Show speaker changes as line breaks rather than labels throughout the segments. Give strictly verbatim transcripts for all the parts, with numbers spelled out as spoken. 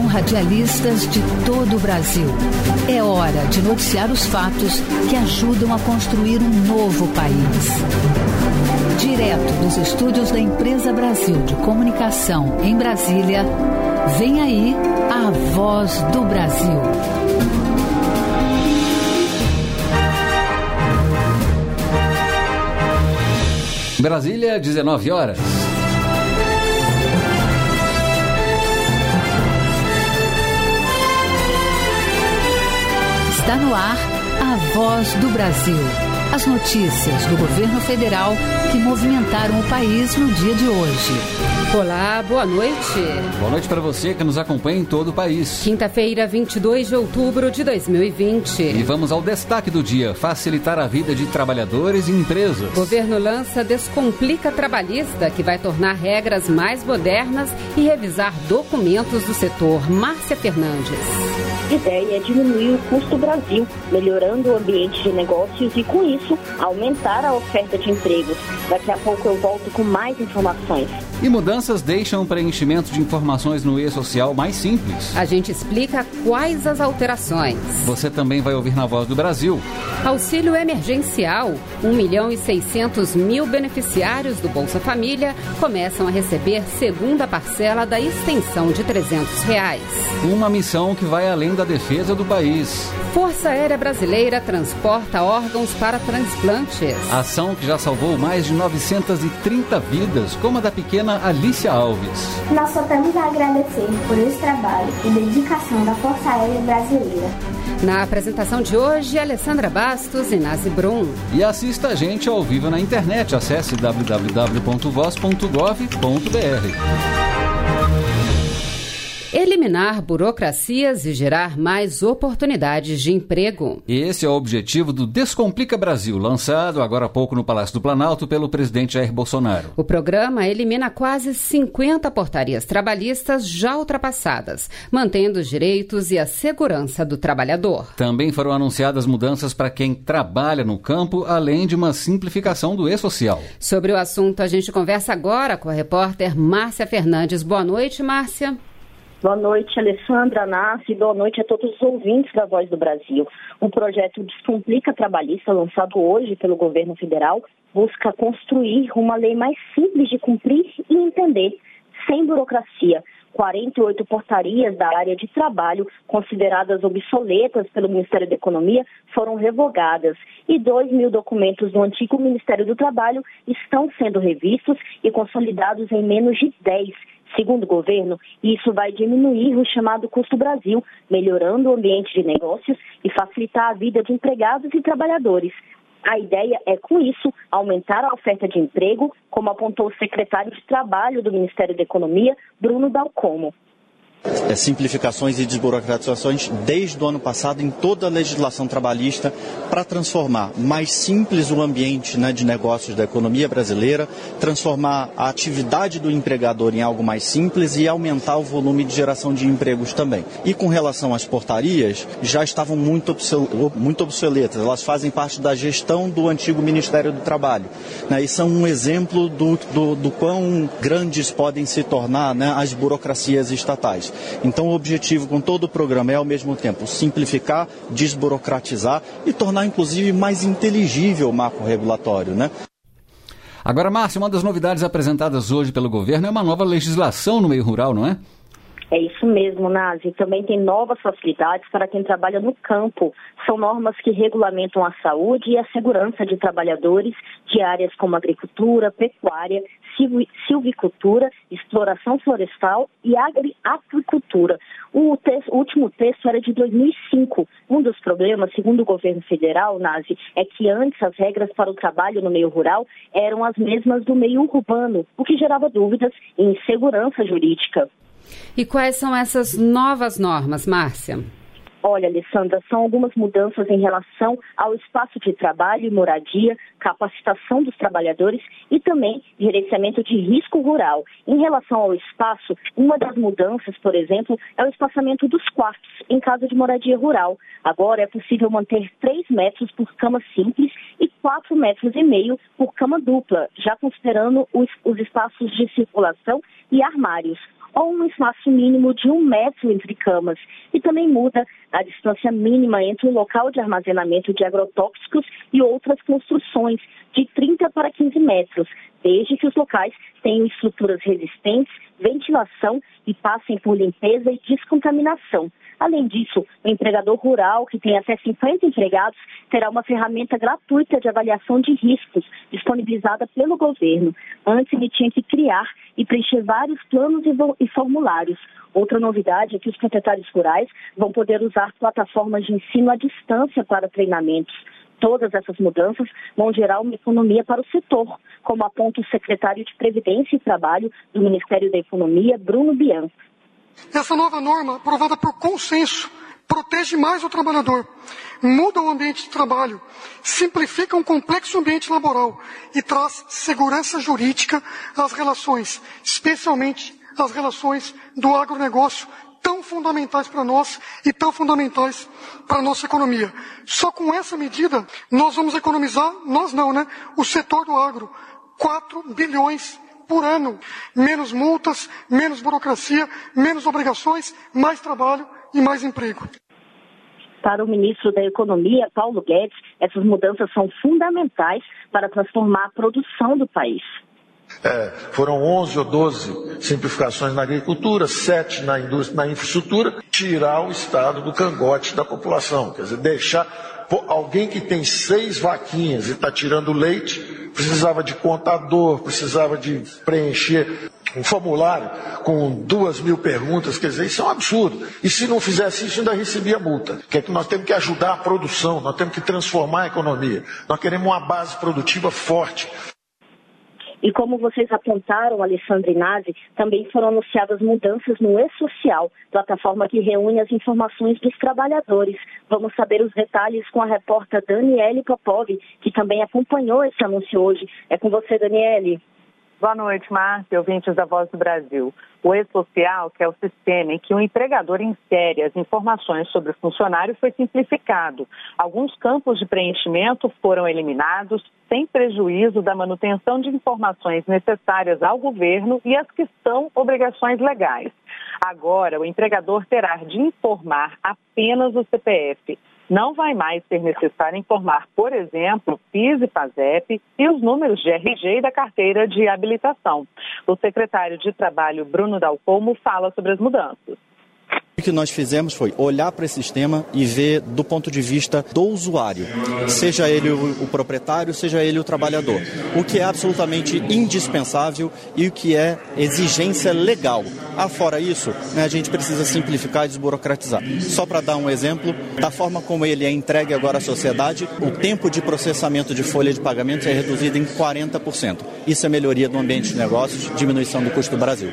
radialistas de todo o Brasil. É hora de noticiar os fatos que ajudam a construir um novo país. Direto dos estúdios da Empresa Brasil de Comunicação em Brasília, vem aí a Voz do Brasil.
Brasília, dezenove horas.
Está no ar a Voz do Brasil. As notícias do governo federal que movimentaram o país no dia de hoje.
Olá, boa noite.
Boa noite para você que nos acompanha em todo o país.
Quinta-feira, vinte e dois de outubro de dois mil e vinte.
E vamos ao destaque do dia: facilitar a vida de trabalhadores e empresas.
Governo lança Descomplica Trabalhista, que vai tornar regras mais modernas e revisar documentos do setor. Márcia Fernandes.
A ideia é diminuir o custo Brasil, melhorando o ambiente de negócios e, com isso, aumentar a oferta de empregos. Daqui a pouco eu volto com mais informações.
E mudanças deixam o preenchimento de informações no e-social mais simples.
A gente explica quais as alterações.
Você também vai ouvir na Voz do Brasil.
Auxílio emergencial. um milhão e seiscentos mil beneficiários do Bolsa Família começam a receber segunda parcela da extensão de trezentos reais.
Uma missão que vai além da defesa do país.
Força Aérea Brasileira transporta órgãos para transplantes.
Ação que já salvou mais de novecentas e trinta vidas, como a da pequena Alicia Alves.
Nós só temos a agradecer por esse trabalho e dedicação da Força Aérea Brasileira.
Na apresentação de hoje, Alessandra Bastos e Nazi Brum.
E assista a gente ao vivo na internet. Acesse w w w ponto voz ponto gov ponto b r.
Eliminar burocracias e gerar mais oportunidades de emprego.
Esse é o objetivo do Descomplica Brasil, lançado agora há pouco no Palácio do Planalto pelo presidente Jair Bolsonaro.
O programa elimina quase cinquenta portarias trabalhistas já ultrapassadas, mantendo os direitos e a segurança do trabalhador.
Também foram anunciadas mudanças para quem trabalha no campo, além de uma simplificação do e-social.
Sobre o assunto, a gente conversa agora com a repórter Márcia Fernandes. Boa noite, Márcia.
Boa noite, Alessandra, Nassi, boa noite a todos os ouvintes da Voz do Brasil. O projeto Descomplica Trabalhista, lançado hoje pelo governo federal, busca construir uma lei mais simples de cumprir e entender, sem burocracia. quarenta e oito portarias da área de trabalho, consideradas obsoletas pelo Ministério da Economia, foram revogadas. E dois mil documentos do antigo Ministério do Trabalho estão sendo revistos e consolidados em menos de dez. Segundo o governo, isso vai diminuir o chamado custo Brasil, melhorando o ambiente de negócios e facilitar a vida de empregados e trabalhadores. A ideia é, com isso, aumentar a oferta de emprego, como apontou o secretário de Trabalho do Ministério da Economia, Bruno Dalcomo.
É, simplificações e desburocratizações desde o ano passado em toda a legislação trabalhista para transformar mais simples o ambiente, né, de negócios da economia brasileira, transformar a atividade do empregador em algo mais simples e aumentar o volume de geração de empregos também. E com relação às portarias, já estavam muito, obsol- muito obsoletas, elas fazem parte da gestão do antigo Ministério do Trabalho, né, e são um exemplo do, do, do quão grandes podem se tornar, né, as burocracias estatais. Então o objetivo com todo o programa é ao mesmo tempo simplificar, desburocratizar e tornar inclusive mais inteligível o marco regulatório, né?
Agora, Márcia, uma das novidades apresentadas hoje pelo governo é uma nova legislação no meio rural, não é?
É isso mesmo, Nazi. Também tem novas facilidades para quem trabalha no campo. São normas que regulamentam a saúde e a segurança de trabalhadores de áreas como agricultura, pecuária, silvicultura, exploração florestal e agri- aquicultura. O, texto, o último texto era de dois mil e cinco. Um dos problemas, segundo o governo federal, Nazi, é que antes as regras para o trabalho no meio rural eram as mesmas do meio urbano, o que gerava dúvidas e insegurança jurídica.
E quais são essas novas normas, Márcia?
Olha, Alessandra, são algumas mudanças em relação ao espaço de trabalho e moradia, capacitação dos trabalhadores e também gerenciamento de risco rural. Em relação ao espaço, uma das mudanças, por exemplo, é o espaçamento dos quartos em casa de moradia rural. Agora é possível manter três metros por cama simples e quatro metros e meio por cama dupla, já considerando os, os espaços de circulação e armários. ou um espaço mínimo de um metro entre camas. E também muda a distância mínima entre o local de armazenamento de agrotóxicos e outras construções, de trinta para quinze metros, desde que os locais tenham estruturas resistentes, ventilação e passem por limpeza e descontaminação. Além disso, o empregador rural, que tem até cinquenta empregados, terá uma ferramenta gratuita de avaliação de riscos, disponibilizada pelo governo. Antes, ele tinha que criar e preencher vários planos e formulários. Outra novidade é que os proprietários rurais vão poder usar plataformas de ensino à distância para treinamentos. Todas essas mudanças vão gerar uma economia para o setor, como aponta o secretário de Previdência e Trabalho do Ministério da Economia, Bruno Bianco.
Essa nova norma, aprovada por consenso, protege mais o trabalhador, muda o ambiente de trabalho, simplifica um complexo ambiente laboral e traz segurança jurídica às relações, especialmente às relações do agronegócio, tão fundamentais para nós e tão fundamentais para a nossa economia. Só com essa medida nós vamos economizar, nós não, né? O setor do agro, quatro bilhões por ano. Menos multas, menos burocracia, menos obrigações, mais trabalho e mais emprego.
Para o ministro da Economia, Paulo Guedes, essas mudanças são fundamentais para transformar a produção do país.
É, foram onze ou doze simplificações na agricultura, sete na indústria, na infraestrutura, tirar o Estado do cangote da população. Quer dizer, deixar pô, alguém que tem seis vaquinhas e está tirando leite, precisava de contador, precisava de preencher um formulário com duas mil perguntas, quer dizer, isso é um absurdo. E se não fizesse isso, ainda recebia multa. Que é que nós temos que ajudar a produção, nós temos que transformar a economia. Nós queremos uma base produtiva forte.
E como vocês apontaram, Alessandra e Nazi, também foram anunciadas mudanças no E-Social, plataforma que reúne as informações dos trabalhadores. Vamos saber os detalhes com a repórter Daniele Popov, que também acompanhou esse anúncio hoje. É com você, Daniele.
Boa noite, Márcia, ouvintes da Voz do Brasil. O E-Social, que é o sistema em que o empregador insere as informações sobre o funcionário, foi simplificado. Alguns campos de preenchimento foram eliminados, sem prejuízo da manutenção de informações necessárias ao governo e as que são obrigações legais. Agora, o empregador terá de informar apenas o C P F. Não vai mais ser necessário informar, por exemplo, PIS e PASEP e os números de R G e da carteira de habilitação. O secretário de Trabalho, Bruno Dalcomo, fala sobre as mudanças.
O que nós fizemos foi olhar para esse sistema e ver do ponto de vista do usuário, seja ele o, o proprietário, seja ele o trabalhador, o que é absolutamente indispensável e o que é exigência legal. Afora isso, né, a gente precisa simplificar e desburocratizar. Só para dar um exemplo, da forma como ele é entregue agora à sociedade, o tempo de processamento de folha de pagamentos é reduzido em quarenta por cento. Isso é melhoria do ambiente de negócios, diminuição do custo do Brasil.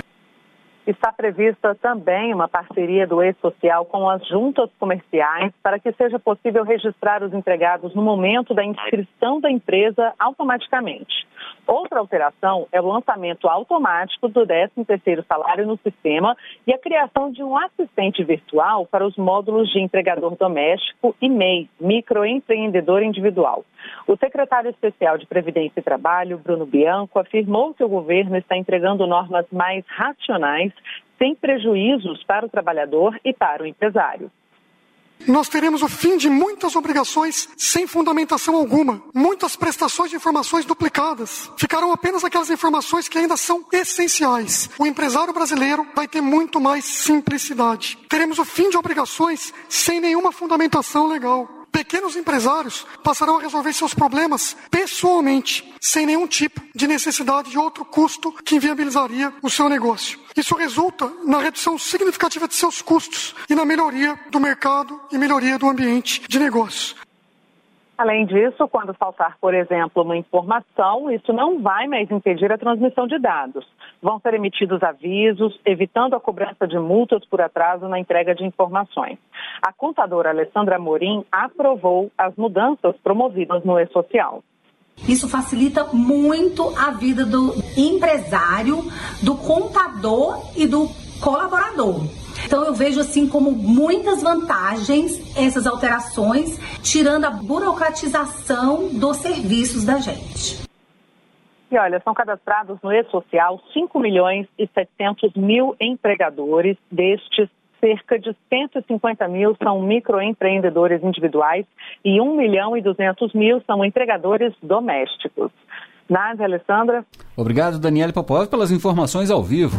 Está prevista também uma parceria do E-Social com as juntas comerciais para que seja possível registrar os empregados no momento da inscrição da empresa automaticamente. Outra alteração é o lançamento automático do décimo terceiro salário no sistema e a criação de um assistente virtual para os módulos de empregador doméstico e M E I, microempreendedor individual. O secretário especial de Previdência e Trabalho, Bruno Bianco, afirmou que o governo está entregando normas mais racionais, sem prejuízos para o trabalhador e para o empresário.
Nós teremos o fim de muitas obrigações sem fundamentação alguma, muitas prestações de informações duplicadas. Ficarão apenas aquelas informações que ainda são essenciais. O empresário brasileiro vai ter muito mais simplicidade. Teremos o fim de obrigações sem nenhuma fundamentação legal. Pequenos empresários passarão a resolver seus problemas pessoalmente, sem nenhum tipo de necessidade de outro custo que inviabilizaria o seu negócio. Isso resulta na redução significativa de seus custos e na melhoria do mercado e melhoria do ambiente de negócio.
Além disso, quando faltar, por exemplo, uma informação, isso não vai mais impedir a transmissão de dados. Vão ser emitidos avisos, evitando a cobrança de multas por atraso na entrega de informações. A contadora Alessandra Amorim aprovou as mudanças promovidas no E-Social.
Isso facilita muito a vida do empresário, do contador e do colaborador. Então eu vejo assim como muitas vantagens essas alterações, tirando a burocratização dos serviços da gente.
E olha, são cadastrados no E-Social cinco milhões e setecentos mil empregadores. Destes, cerca de cento e cinquenta mil são microempreendedores individuais e um milhão e duzentos mil são empregadores domésticos. Nádia, Alessandra.
Obrigado, Daniele Popov, pelas informações ao vivo.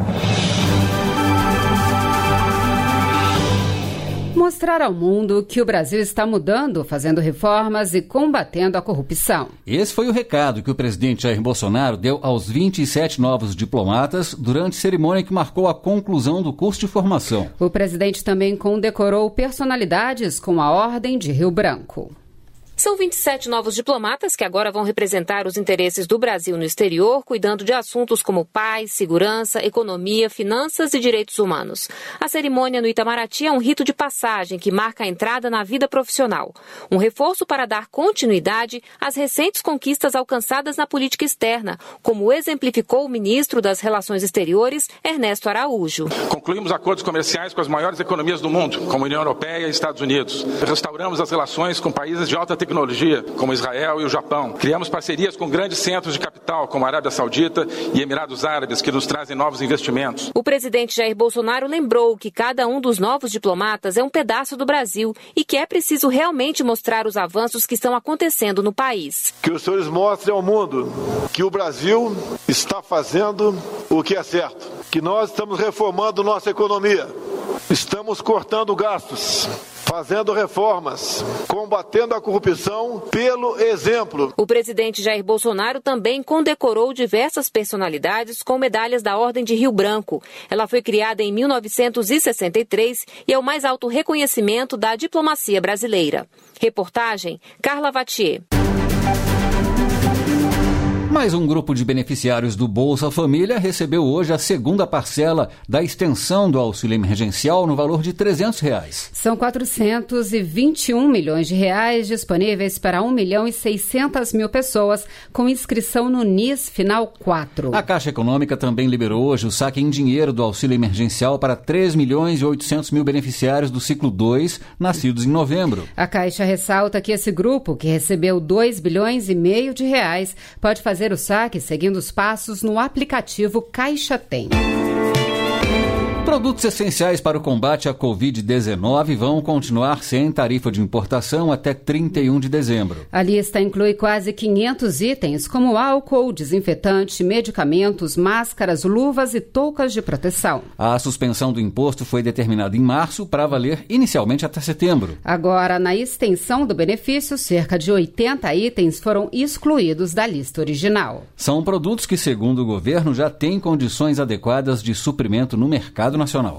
Mostrar ao mundo que o Brasil está mudando, fazendo reformas e combatendo a corrupção.
Esse foi o recado que o presidente Jair Bolsonaro deu aos vinte e sete novos diplomatas durante cerimônia que marcou a conclusão do curso de formação.
O presidente também condecorou personalidades com a Ordem de Rio Branco.
São vinte e sete novos diplomatas que agora vão representar os interesses do Brasil no exterior, cuidando de assuntos como paz, segurança, economia, finanças e direitos humanos. A cerimônia no Itamaraty é um rito de passagem que marca a entrada na vida profissional. Um reforço para dar continuidade às recentes conquistas alcançadas na política externa, como exemplificou o ministro das Relações Exteriores, Ernesto Araújo.
Concluímos acordos comerciais com as maiores economias do mundo, como a União Europeia e Estados Unidos. Restauramos as relações com países de alta tecnologia. tecnologia, como Israel e o Japão. Criamos parcerias com grandes centros de capital, como a Arábia Saudita e Emirados Árabes, que nos trazem novos investimentos.
O presidente Jair Bolsonaro lembrou que cada um dos novos diplomatas é um pedaço do Brasil e que é preciso realmente mostrar os avanços que estão acontecendo no país.
Que os senhores mostrem ao mundo que o Brasil está fazendo o que é certo, que nós estamos reformando nossa economia, estamos cortando gastos, fazendo reformas, combatendo a corrupção pelo exemplo.
O presidente Jair Bolsonaro também condecorou diversas personalidades com medalhas da Ordem de Rio Branco. Ela foi criada em mil novecentos e sessenta e três e é o mais alto reconhecimento da diplomacia brasileira. Reportagem, Carla Vatier.
Mais um grupo de beneficiários do Bolsa Família recebeu hoje a segunda parcela da extensão do auxílio emergencial no valor de trezentos reais.
São quatrocentos e vinte e um milhões de reais disponíveis para um milhão e seiscentas mil pessoas com inscrição no N I S final quatro.
A Caixa Econômica também liberou hoje o saque em dinheiro do auxílio emergencial para três milhões e oitocentos mil beneficiários do ciclo dois, nascidos em novembro.
A Caixa ressalta que esse grupo, que recebeu dois bilhões e meio de reais, pode fazer o saque seguindo os passos no aplicativo Caixa Tem.
Produtos essenciais para o combate à covid dezenove vão continuar sem tarifa de importação até trinta e um de dezembro.
A lista inclui quase quinhentos itens, como álcool, desinfetante, medicamentos, máscaras, luvas e toucas de proteção.
A suspensão do imposto foi determinada em março para valer inicialmente até setembro.
Agora, na extensão do benefício, cerca de oitenta itens foram excluídos da lista original.
São produtos que, segundo o governo, já têm condições adequadas de suprimento no mercado nacional.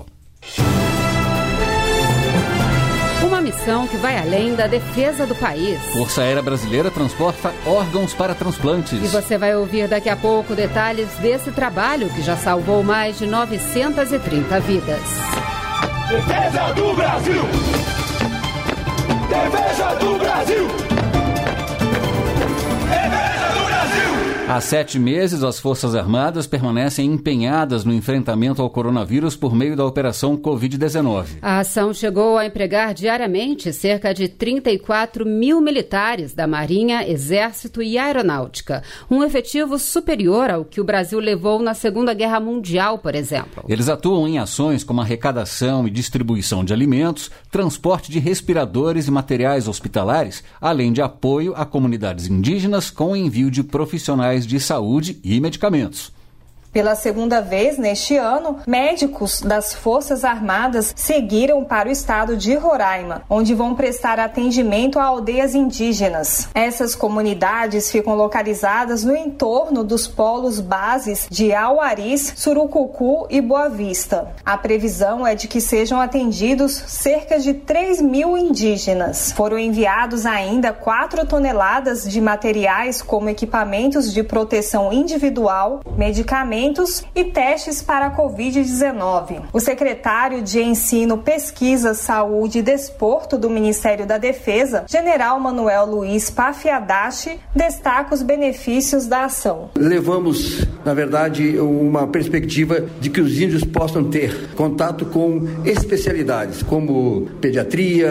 Uma missão que vai além da defesa do país.
Força Aérea Brasileira transporta órgãos para transplantes.
E você vai ouvir daqui a pouco detalhes desse trabalho que já salvou mais de novecentas e trinta vidas.
Defesa do Brasil! Defesa do Brasil!
Há sete meses, as Forças Armadas permanecem empenhadas no enfrentamento ao coronavírus por meio da Operação covid dezenove.
A ação chegou a empregar diariamente cerca de trinta e quatro mil militares da Marinha, Exército e Aeronáutica, um efetivo superior ao que o Brasil levou na Segunda Guerra Mundial, por exemplo.
Eles atuam em ações como arrecadação e distribuição de alimentos, transporte de respiradores e materiais hospitalares, além de apoio a comunidades indígenas com o envio de profissionais de saúde e medicamentos.
Pela segunda vez neste ano, médicos das Forças Armadas seguiram para o estado de Roraima, onde vão prestar atendimento a aldeias indígenas. Essas comunidades ficam localizadas no entorno dos polos bases de Auaris, Surucucu e Boa Vista. A previsão é de que sejam atendidos cerca de três mil indígenas. Foram enviados ainda quatro toneladas de materiais como equipamentos de proteção individual, medicamentos alimentos e testes para a covid dezenove. O secretário de Ensino, Pesquisa, Saúde e Desporto do Ministério da Defesa, General Manuel Luiz Pafiadachi, destaca os benefícios da ação.
Levamos, na verdade, uma perspectiva de que os índios possam ter contato com especialidades como pediatria,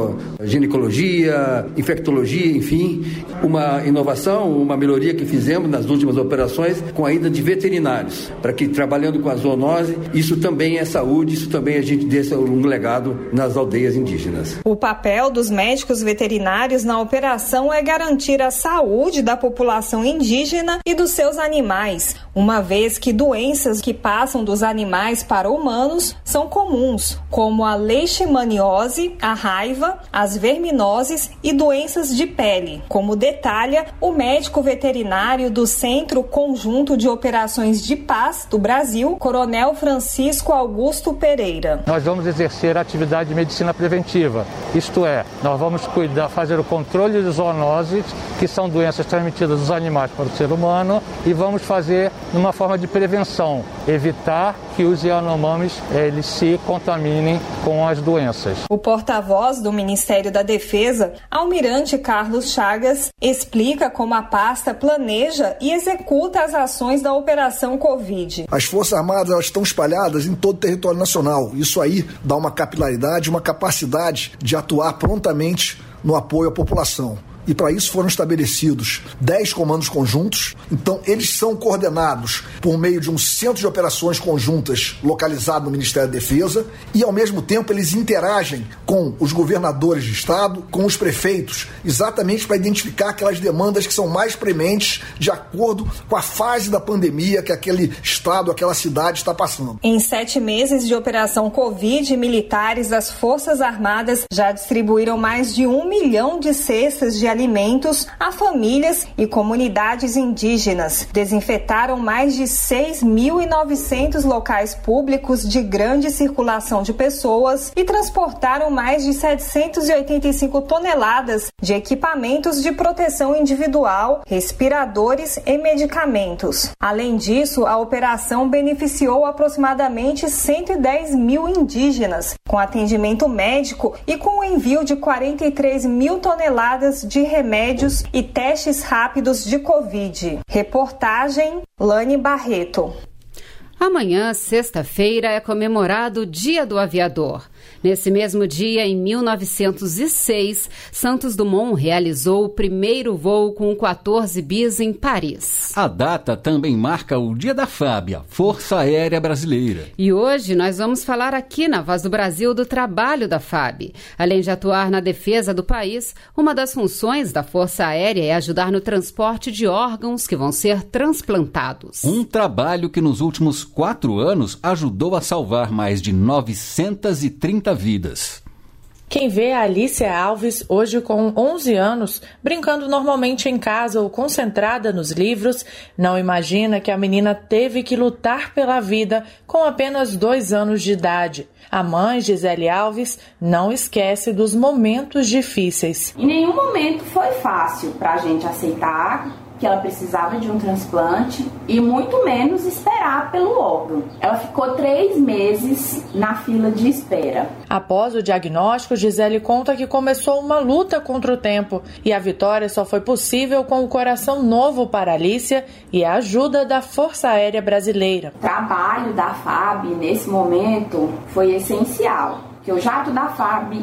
ginecologia, infectologia, enfim, uma inovação, uma melhoria que fizemos nas últimas operações com a ida de veterinários, para que trabalhando com a zoonose, isso também é saúde, isso também a gente deixa um legado nas aldeias indígenas.
O papel dos médicos veterinários na operação é garantir a saúde da população indígena e dos seus animais, uma vez que doenças que passam dos animais para humanos são comuns, como a leishmaniose, a raiva, as verminoses e doenças de pele, como detalha o médico veterinário do Centro Conjunto de Operações de Paz do Brasil, Coronel Francisco Augusto Pereira.
Nós vamos exercer a atividade de medicina preventiva, isto é, nós vamos cuidar, fazer o controle de zoonoses, que são doenças transmitidas dos animais para o ser humano, e vamos fazer numa forma de prevenção, evitar que os Yanomamis eles se contaminem com as doenças.
O porta-voz do Ministério da Defesa, Almirante Carlos Chagas, explica como a pasta planeja e executa as ações da Operação Covid.
As Forças Armadas elas estão espalhadas em todo o território nacional. Isso aí dá uma capilaridade, uma capacidade de atuar prontamente no apoio à população. E para isso foram estabelecidos dez comandos conjuntos. Então, eles são coordenados por meio de um centro de operações conjuntas localizado no Ministério da Defesa e, ao mesmo tempo, eles interagem com os governadores de estado, com os prefeitos, exatamente para identificar aquelas demandas que são mais prementes de acordo com a fase da pandemia que aquele estado, aquela cidade está passando.
Em sete meses de operação Covid, militares das Forças Armadas já distribuíram mais de um milhão de cestas de alimentos a famílias e comunidades indígenas. Desinfetaram mais de seis mil e novecentos locais públicos de grande circulação de pessoas e transportaram mais de setecentas e oitenta e cinco toneladas de equipamentos de proteção individual, respiradores e medicamentos. Além disso, a operação beneficiou aproximadamente cento e dez mil indígenas, com atendimento médico e com o envio de quarenta e três mil toneladas de remédios e testes rápidos de Covid. Reportagem Lani Barreto.
Amanhã, sexta-feira, é comemorado o Dia do Aviador. Nesse mesmo dia, em mil novecentos e seis, Santos Dumont realizou o primeiro voo com o quatorze bis em Paris.
A data também marca o Dia da F A B, a Força Aérea Brasileira.
E hoje nós vamos falar aqui na Voz do Brasil do trabalho da F A B. Além de atuar na defesa do país, uma das funções da Força Aérea é ajudar no transporte de órgãos que vão ser transplantados.
Um trabalho que nos últimos quatro anos ajudou a salvar mais de novecentas e trinta vidas.
Quem vê a Alicia Alves, hoje com onze anos, brincando normalmente em casa ou concentrada nos livros, não imagina que a menina teve que lutar pela vida com apenas dois anos de idade. A mãe, Gisele Alves, não esquece dos momentos difíceis.
Em nenhum momento foi fácil para a gente aceitar que ela precisava de um transplante e muito menos esperar pelo órgão. Ela ficou três meses na fila de espera.
Após o diagnóstico, Gisele conta que começou uma luta contra o tempo e a vitória só foi possível com o coração novo para Alicia e a ajuda da Força Aérea Brasileira.
O trabalho da F A B nesse momento foi essencial, porque o jato da F A B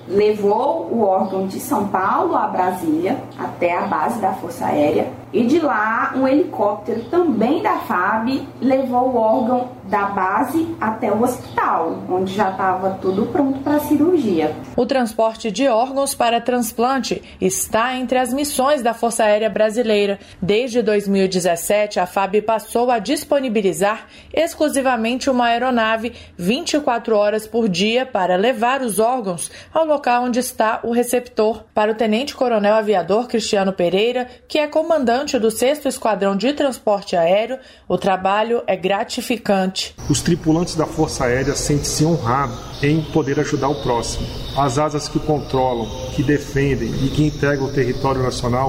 levou o órgão de São Paulo a Brasília, até a base da Força Aérea, e de lá um helicóptero também da F A B levou o órgão da base até o hospital, onde já estava tudo pronto para a cirurgia.
O transporte de órgãos para transplante está entre as missões da Força Aérea Brasileira. Desde dois mil e dezessete, a F A B passou a disponibilizar exclusivamente uma aeronave vinte e quatro horas por dia para levar os órgãos ao local onde está o receptor. Para o tenente-coronel aviador Cristiano Pereira, que é comandante do sexto Esquadrão de Transporte Aéreo, o trabalho é gratificante.
Os tripulantes da Força Aérea sentem-se honrados em poder ajudar o próximo. As asas que controlam, que defendem e que integram o território nacional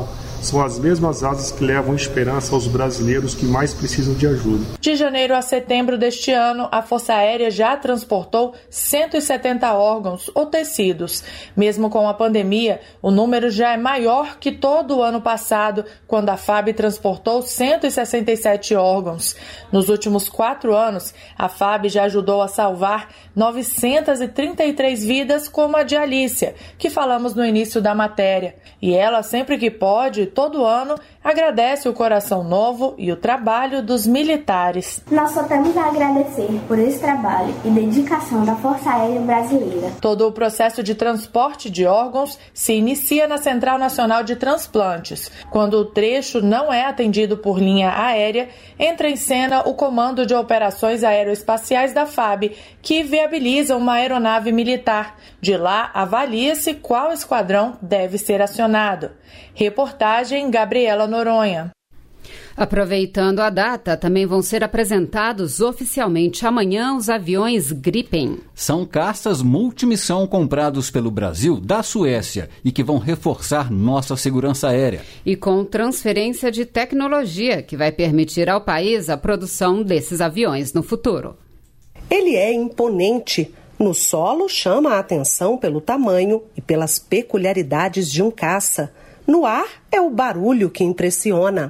são as mesmas asas que levam esperança aos brasileiros que mais precisam de ajuda.
De janeiro a setembro deste ano, a Força Aérea já transportou cento e setenta órgãos ou tecidos. Mesmo com a pandemia, o número já é maior que todo o ano passado, quando a F A B transportou cento e sessenta e sete órgãos. Nos últimos quatro anos, a F A B já ajudou a salvar novecentas e trinta e três vidas, como a de Alícia, que falamos no início da matéria. E ela, sempre que pode, todo ano, agradece o Coração Novo e o trabalho dos militares.
Nós só temos a agradecer por esse trabalho e dedicação da Força Aérea Brasileira.
Todo o processo de transporte de órgãos se inicia na Central Nacional de Transplantes. Quando o trecho não é atendido por linha aérea, entra em cena o Comando de Operações Aeroespaciais da F A B, que viabiliza uma aeronave militar. De lá, avalia-se qual esquadrão deve ser acionado. Reportagem Gabriela Noronha.
Aproveitando a data, também vão ser apresentados oficialmente amanhã os aviões Gripen.
São caças multimissão comprados pelo Brasil da Suécia e que vão reforçar nossa segurança aérea.
E com transferência de tecnologia, que vai permitir ao país a produção desses aviões no futuro.
Ele é imponente. No solo, chama a atenção pelo tamanho e pelas peculiaridades de um caça. No ar, é o barulho que impressiona.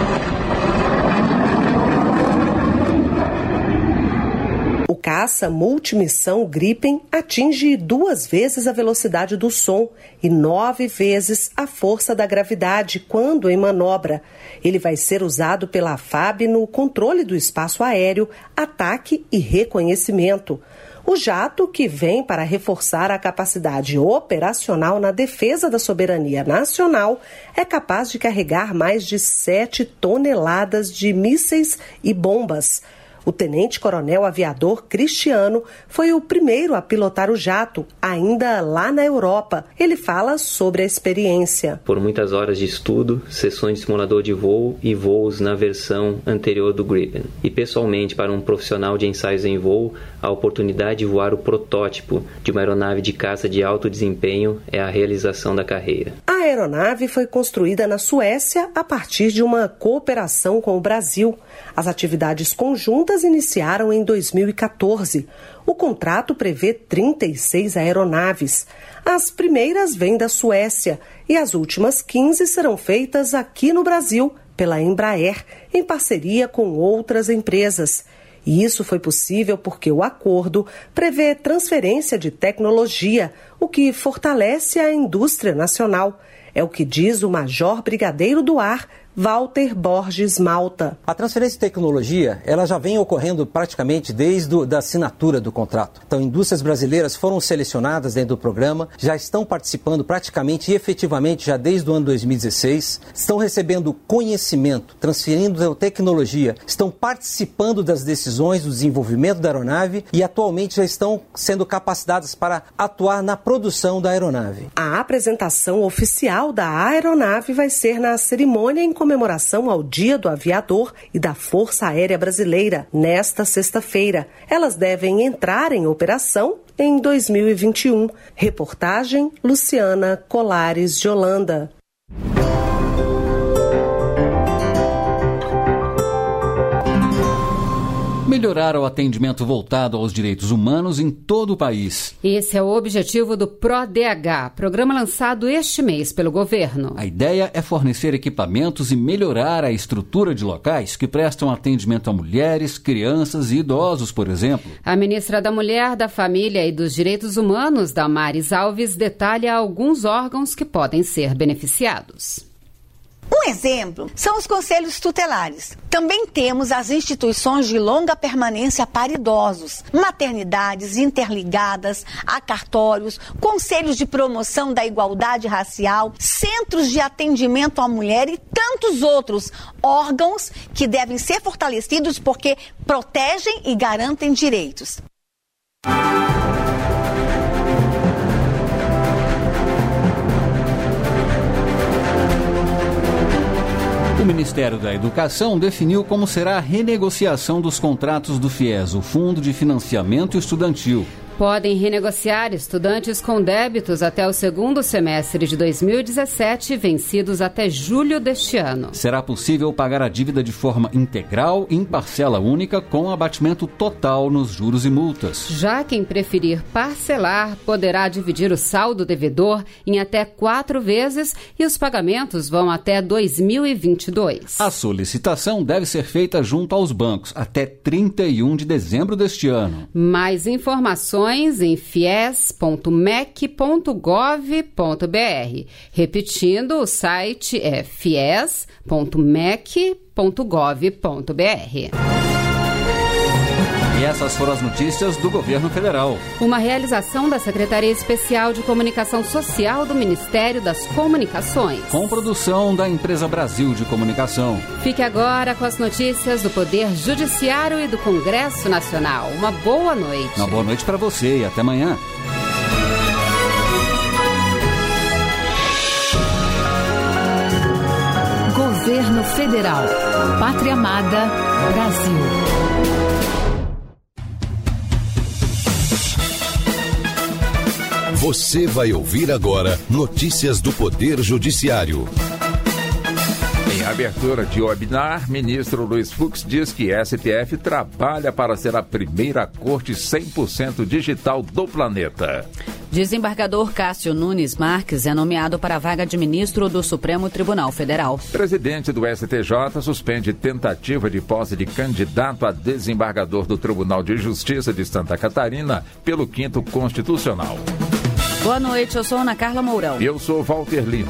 O caça multimissão Gripen atinge duas vezes a velocidade do som e nove vezes a força da gravidade quando em manobra. Ele vai ser usado pela F A B no controle do espaço aéreo, ataque e reconhecimento. O jato, que vem para reforçar a capacidade operacional na defesa da soberania nacional, é capaz de carregar mais de sete toneladas de mísseis e bombas. O tenente-coronel aviador Cristiano foi o primeiro a pilotar o jato, ainda lá na Europa. Ele fala sobre a experiência.
Por muitas horas de estudo, sessões de simulador de voo e voos na versão anterior do Gripen. E pessoalmente, para um profissional de ensaios em voo, a oportunidade de voar o protótipo de uma aeronave de caça de alto desempenho é a realização da carreira.
A aeronave foi construída na Suécia a partir de uma cooperação com o Brasil. As atividades conjuntas iniciaram em dois mil e quatorze. O contrato prevê trinta e seis aeronaves. As primeiras vêm da Suécia e as últimas quinze serão feitas aqui no Brasil, pela Embraer, em parceria com outras empresas. E isso foi possível porque o acordo prevê transferência de tecnologia, o que fortalece a indústria nacional. É o que diz o Major Brigadeiro do Ar, Walter Borges Malta.
A transferência de tecnologia, ela já vem ocorrendo praticamente desde a da assinatura do contrato. Então, indústrias brasileiras foram selecionadas dentro do programa, já estão participando praticamente e efetivamente já desde o ano dois mil e dezesseis, estão recebendo conhecimento, transferindo tecnologia, estão participando das decisões do desenvolvimento da aeronave e atualmente já estão sendo capacitadas para atuar na produção da aeronave.
A apresentação oficial da aeronave vai ser na cerimônia em comemoração ao Dia do Aviador e da Força Aérea Brasileira, nesta sexta-feira. Elas devem entrar em operação em dois mil e vinte e um. Reportagem Luciana Colares de Holanda.
Melhorar o atendimento voltado aos direitos humanos em todo o país.
Esse é o objetivo do PRODH, programa lançado este mês pelo governo.
A ideia é fornecer equipamentos e melhorar a estrutura de locais que prestam atendimento a mulheres, crianças e idosos, por exemplo.
A ministra da Mulher, da Família e dos Direitos Humanos, Damares Alves, detalha alguns órgãos que podem ser beneficiados.
Um exemplo são os conselhos tutelares. Também temos as instituições de longa permanência para idosos, maternidades interligadas a cartórios, conselhos de promoção da igualdade racial, centros de atendimento à mulher e tantos outros órgãos que devem ser fortalecidos porque protegem e garantem direitos.
O Ministério da Educação definiu como será a renegociação dos contratos do FIES, o Fundo de Financiamento Estudantil.
Podem renegociar estudantes com débitos até o segundo semestre de dois mil e dezessete, vencidos até julho deste ano.
Será possível pagar a dívida de forma integral, em parcela única, com abatimento total nos juros e multas.
Já quem preferir parcelar poderá dividir o saldo devedor em até quatro vezes e os pagamentos vão até dois mil e vinte e dois.
A solicitação deve ser feita junto aos bancos até trinta e um de dezembro deste ano.
Mais informações em fies ponto mec ponto gov ponto br. Repetindo, o site é fies ponto mec ponto gov ponto br.
E essas foram as notícias do Governo Federal.
Uma realização da Secretaria Especial de Comunicação Social do Ministério das Comunicações.
Com produção da Empresa Brasil de Comunicação.
Fique agora com as notícias do Poder Judiciário e do Congresso Nacional. Uma boa noite.
Uma boa noite para você e até amanhã.
Governo Federal. Pátria Amada, Brasil.
Você vai ouvir agora notícias do Poder Judiciário.
Em abertura de webinar, ministro Luiz Fux diz que S T F trabalha para ser a primeira corte cem por cento digital do planeta.
Desembargador Cássio Nunes Marques é nomeado para a vaga de ministro do Supremo Tribunal Federal.
Presidente do S T J suspende tentativa de posse de candidato a desembargador do Tribunal de Justiça de Santa Catarina pelo quinto Constitucional.
Boa noite, eu sou Ana Carla Mourão.
E eu sou Walter Lima.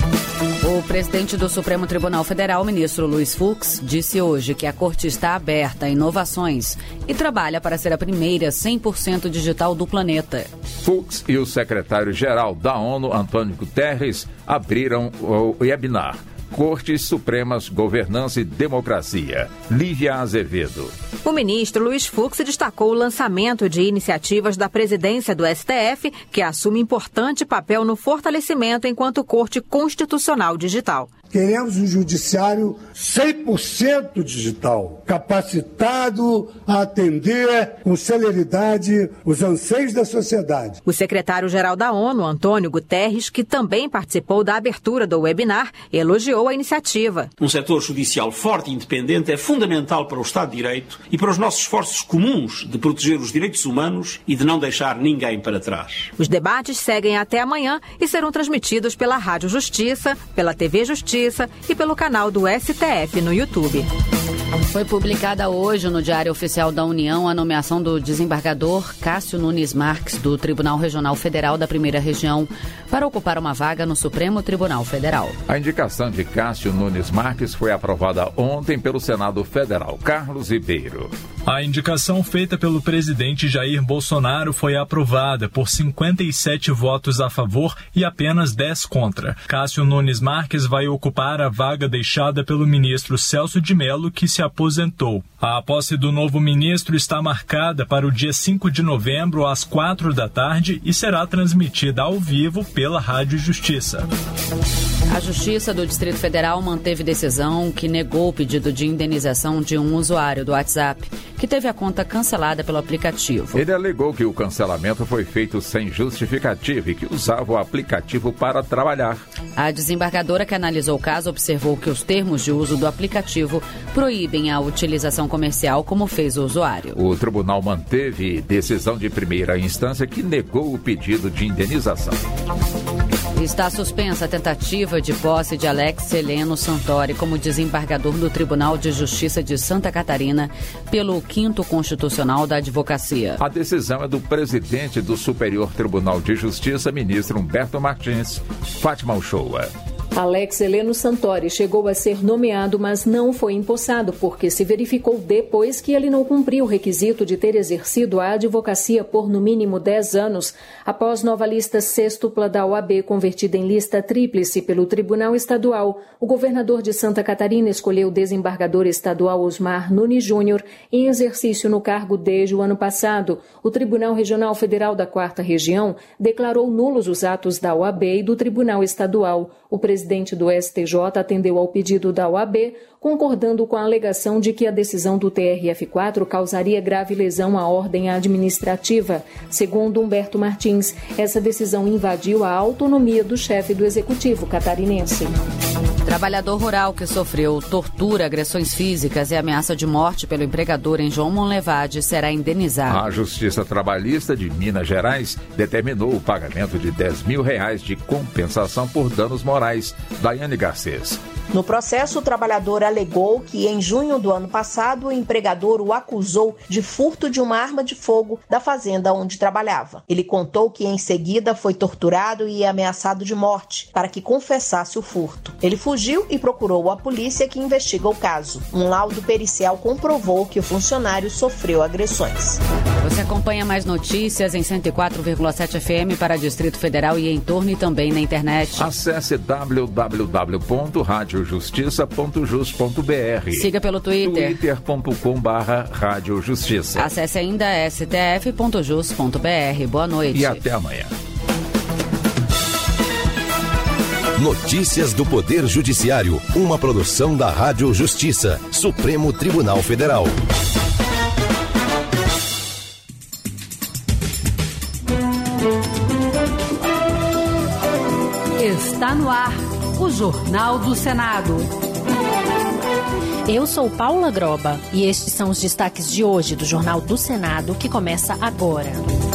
O presidente do Supremo Tribunal Federal, ministro Luiz Fux, disse hoje que a corte está aberta a inovações e trabalha para ser a primeira cem por cento digital do planeta.
Fux e o secretário-geral da ONU, Antônio Guterres, abriram o webinar Cortes Supremas, Governança e Democracia. Lívia Azevedo.
O ministro Luiz Fux destacou o lançamento de iniciativas da presidência do S T F, que assume importante papel no fortalecimento enquanto Corte Constitucional Digital.
Queremos um judiciário cem por cento digital, capacitado a atender com celeridade os anseios da sociedade.
O secretário-geral da ONU, Antônio Guterres, que também participou da abertura do webinar, elogiou a iniciativa.
Um setor judicial forte e independente é fundamental para o Estado de Direito e para os nossos esforços comuns de proteger os direitos humanos e de não deixar ninguém para trás.
Os debates seguem até amanhã e serão transmitidos pela Rádio Justiça, pela T V Justiça e pelo canal do S T F no YouTube.
Foi publicada hoje no Diário Oficial da União a nomeação do desembargador Cássio Nunes Marques do Tribunal Regional Federal da Primeira Região para ocupar uma vaga no Supremo Tribunal Federal.
A indicação de Cássio Nunes Marques foi aprovada ontem pelo Senado Federal. Carlos Ribeiro.
A indicação feita pelo presidente Jair Bolsonaro foi aprovada por cinquenta e sete votos a favor e apenas dez contra. Cássio Nunes Marques vai ocupar a vaga deixada pelo ministro Celso de Mello, que se aposentou. A posse do novo ministro está marcada para o dia cinco de novembro, às quatro da tarde, e será transmitida ao vivo pela Rádio Justiça.
A Justiça do Distrito Federal manteve decisão que negou o pedido de indenização de um usuário do WhatsApp, que teve a conta cancelada pelo aplicativo.
Ele alegou que o cancelamento foi feito sem justificativa e que usava o aplicativo para trabalhar.
A desembargadora que analisou o caso observou que os termos de uso do aplicativo proíbem a utilização comercial, como fez o usuário.
O tribunal manteve decisão de primeira instância que negou o pedido de indenização.
Está suspensa a tentativa de posse de Alex Heleno Santori como desembargador do Tribunal de Justiça de Santa Catarina pelo quinto Constitucional da Advocacia.
A decisão é do presidente do Superior Tribunal de Justiça, ministro Humberto Martins. Fátima Uchoa.
Alex Heleno Santori chegou a ser nomeado, mas não foi empossado, porque se verificou depois que ele não cumpriu o requisito de ter exercido a advocacia por no mínimo dez anos, após nova lista sextupla da O A B convertida em lista tríplice pelo Tribunal Estadual. O governador de Santa Catarina escolheu o desembargador estadual Osmar Nunes Júnior em exercício no cargo desde o ano passado. O Tribunal Regional Federal da Quarta Região declarou nulos os atos da O A B e do Tribunal Estadual. O O presidente do S T J atendeu ao pedido da O A B, concordando com a alegação de que a decisão do T R F quatro causaria grave lesão à ordem administrativa. Segundo Humberto Martins, essa decisão invadiu a autonomia do chefe do executivo catarinense.
Trabalhador rural que sofreu tortura, agressões físicas e ameaça de morte pelo empregador em João Monlevade será indenizado.
A Justiça Trabalhista de Minas Gerais determinou o pagamento de dez mil reais de compensação por danos morais. Daiane Garcês.
No processo, o trabalhador alegou que, em junho do ano passado, o empregador o acusou de furto de uma arma de fogo da fazenda onde trabalhava. Ele contou que, em seguida, foi torturado e ameaçado de morte para que confessasse o furto. Ele fugiu e procurou a polícia, que investiga o caso. Um laudo pericial comprovou que o funcionário sofreu agressões.
Você acompanha mais notícias em cento e quatro vírgula sete F M para Distrito Federal e em torno e também na internet.
Acesse w w w ponto rádio justiça ponto jus ponto b r.
Siga pelo Twitter.
twitter ponto com barra rádio justiça.
Acesse ainda s t f ponto jus ponto b r. Boa noite.
E até amanhã.
Notícias do Poder Judiciário. Uma produção da Rádio Justiça. Supremo Tribunal Federal.
Está no ar o Jornal do Senado.
Eu sou Paula Groba e estes são os destaques de hoje do Jornal do Senado, que começa agora.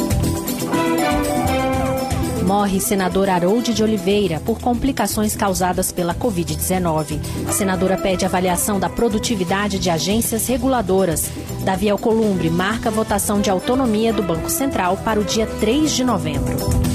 Morre senador Harold de Oliveira por complicações causadas pela covid dezenove. A senadora pede avaliação da produtividade de agências reguladoras. Davi Alcolumbre marca a votação de autonomia do Banco Central para o dia três de novembro.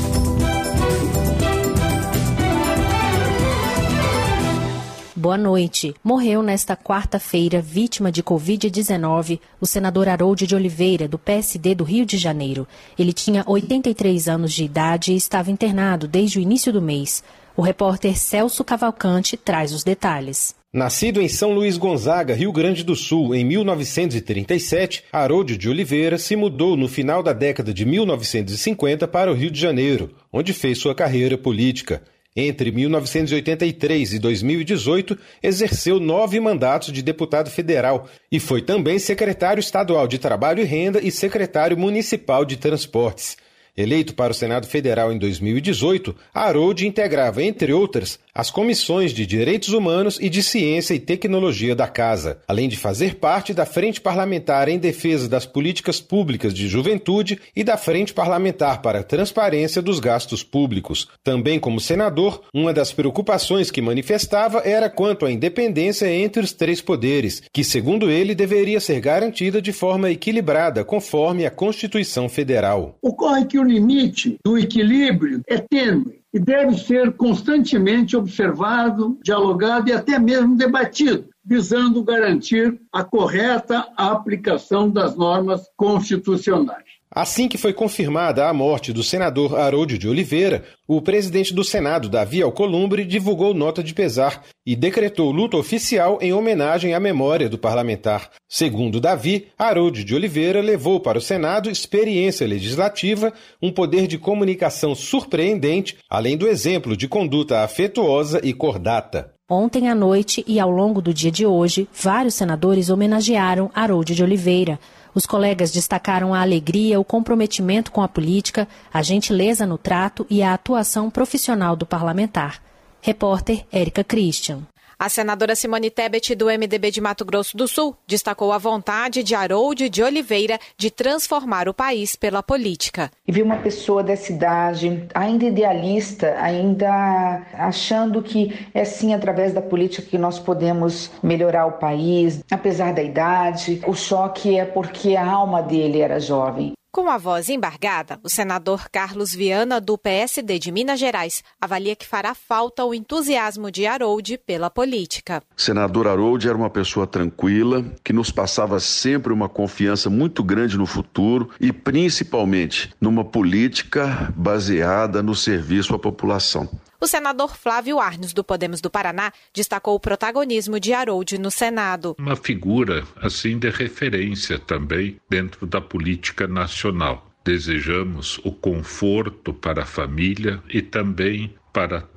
Boa noite. Morreu nesta quarta-feira, vítima de covid dezenove, o senador Harold de Oliveira, do P S D do Rio de Janeiro. Ele tinha oitenta e três anos de idade e estava internado desde o início do mês. O repórter Celso Cavalcante traz os detalhes.
Nascido em São Luís Gonzaga, Rio Grande do Sul, em mil novecentos e trinta e sete, Harold de Oliveira se mudou no final da década de mil novecentos e cinquenta para o Rio de Janeiro, onde fez sua carreira política. Entre mil novecentos e oitenta e três e dois mil e dezoito, exerceu nove mandatos de deputado federal e foi também secretário estadual de Trabalho e Renda e secretário municipal de Transportes. Eleito para o Senado Federal em dois mil e dezoito, Harold integrava, entre outras, as comissões de Direitos Humanos e de Ciência e Tecnologia da Casa, além de fazer parte da Frente Parlamentar em Defesa das Políticas Públicas de Juventude e da Frente Parlamentar para a Transparência dos Gastos Públicos. Também como senador, uma das preocupações que manifestava era quanto à independência entre os três poderes, que, segundo ele, deveria ser garantida de forma equilibrada, conforme a Constituição Federal.
Ocorre que o limite do equilíbrio é tênue e deve ser constantemente observado, dialogado e até mesmo debatido, visando garantir a correta aplicação das normas constitucionais.
Assim que foi confirmada a morte do senador Harold de Oliveira, o presidente do Senado, Davi Alcolumbre, divulgou nota de pesar e decretou luto oficial em homenagem à memória do parlamentar. Segundo Davi, Harold de Oliveira levou para o Senado experiência legislativa, um poder de comunicação surpreendente, além do exemplo de conduta afetuosa e cordata.
Ontem à noite e ao longo do dia de hoje, vários senadores homenagearam Harold de Oliveira. Os colegas destacaram a alegria, o comprometimento com a política, a gentileza no trato e a atuação profissional do parlamentar. Repórter Érica Christian.
A senadora Simone Tebet, do M D B de Mato Grosso do Sul, destacou a vontade de Harold de Oliveira de transformar o país pela política.
E vi uma pessoa dessa idade, ainda idealista, ainda achando que é sim através da política que nós podemos melhorar o país, apesar da idade. O choque é porque a alma dele era jovem.
Com a voz embargada, o senador Carlos Viana, do P S D de Minas Gerais, avalia que fará falta o entusiasmo de Harold pela política.
O senador Harold era uma pessoa tranquila, que nos passava sempre uma confiança muito grande no futuro e principalmente numa política baseada no serviço à população.
O senador Flávio Arnes, do Podemos do Paraná, destacou o protagonismo de Harold no Senado.
Uma figura, assim, de referência também dentro da política nacional. Desejamos o conforto para a família e também para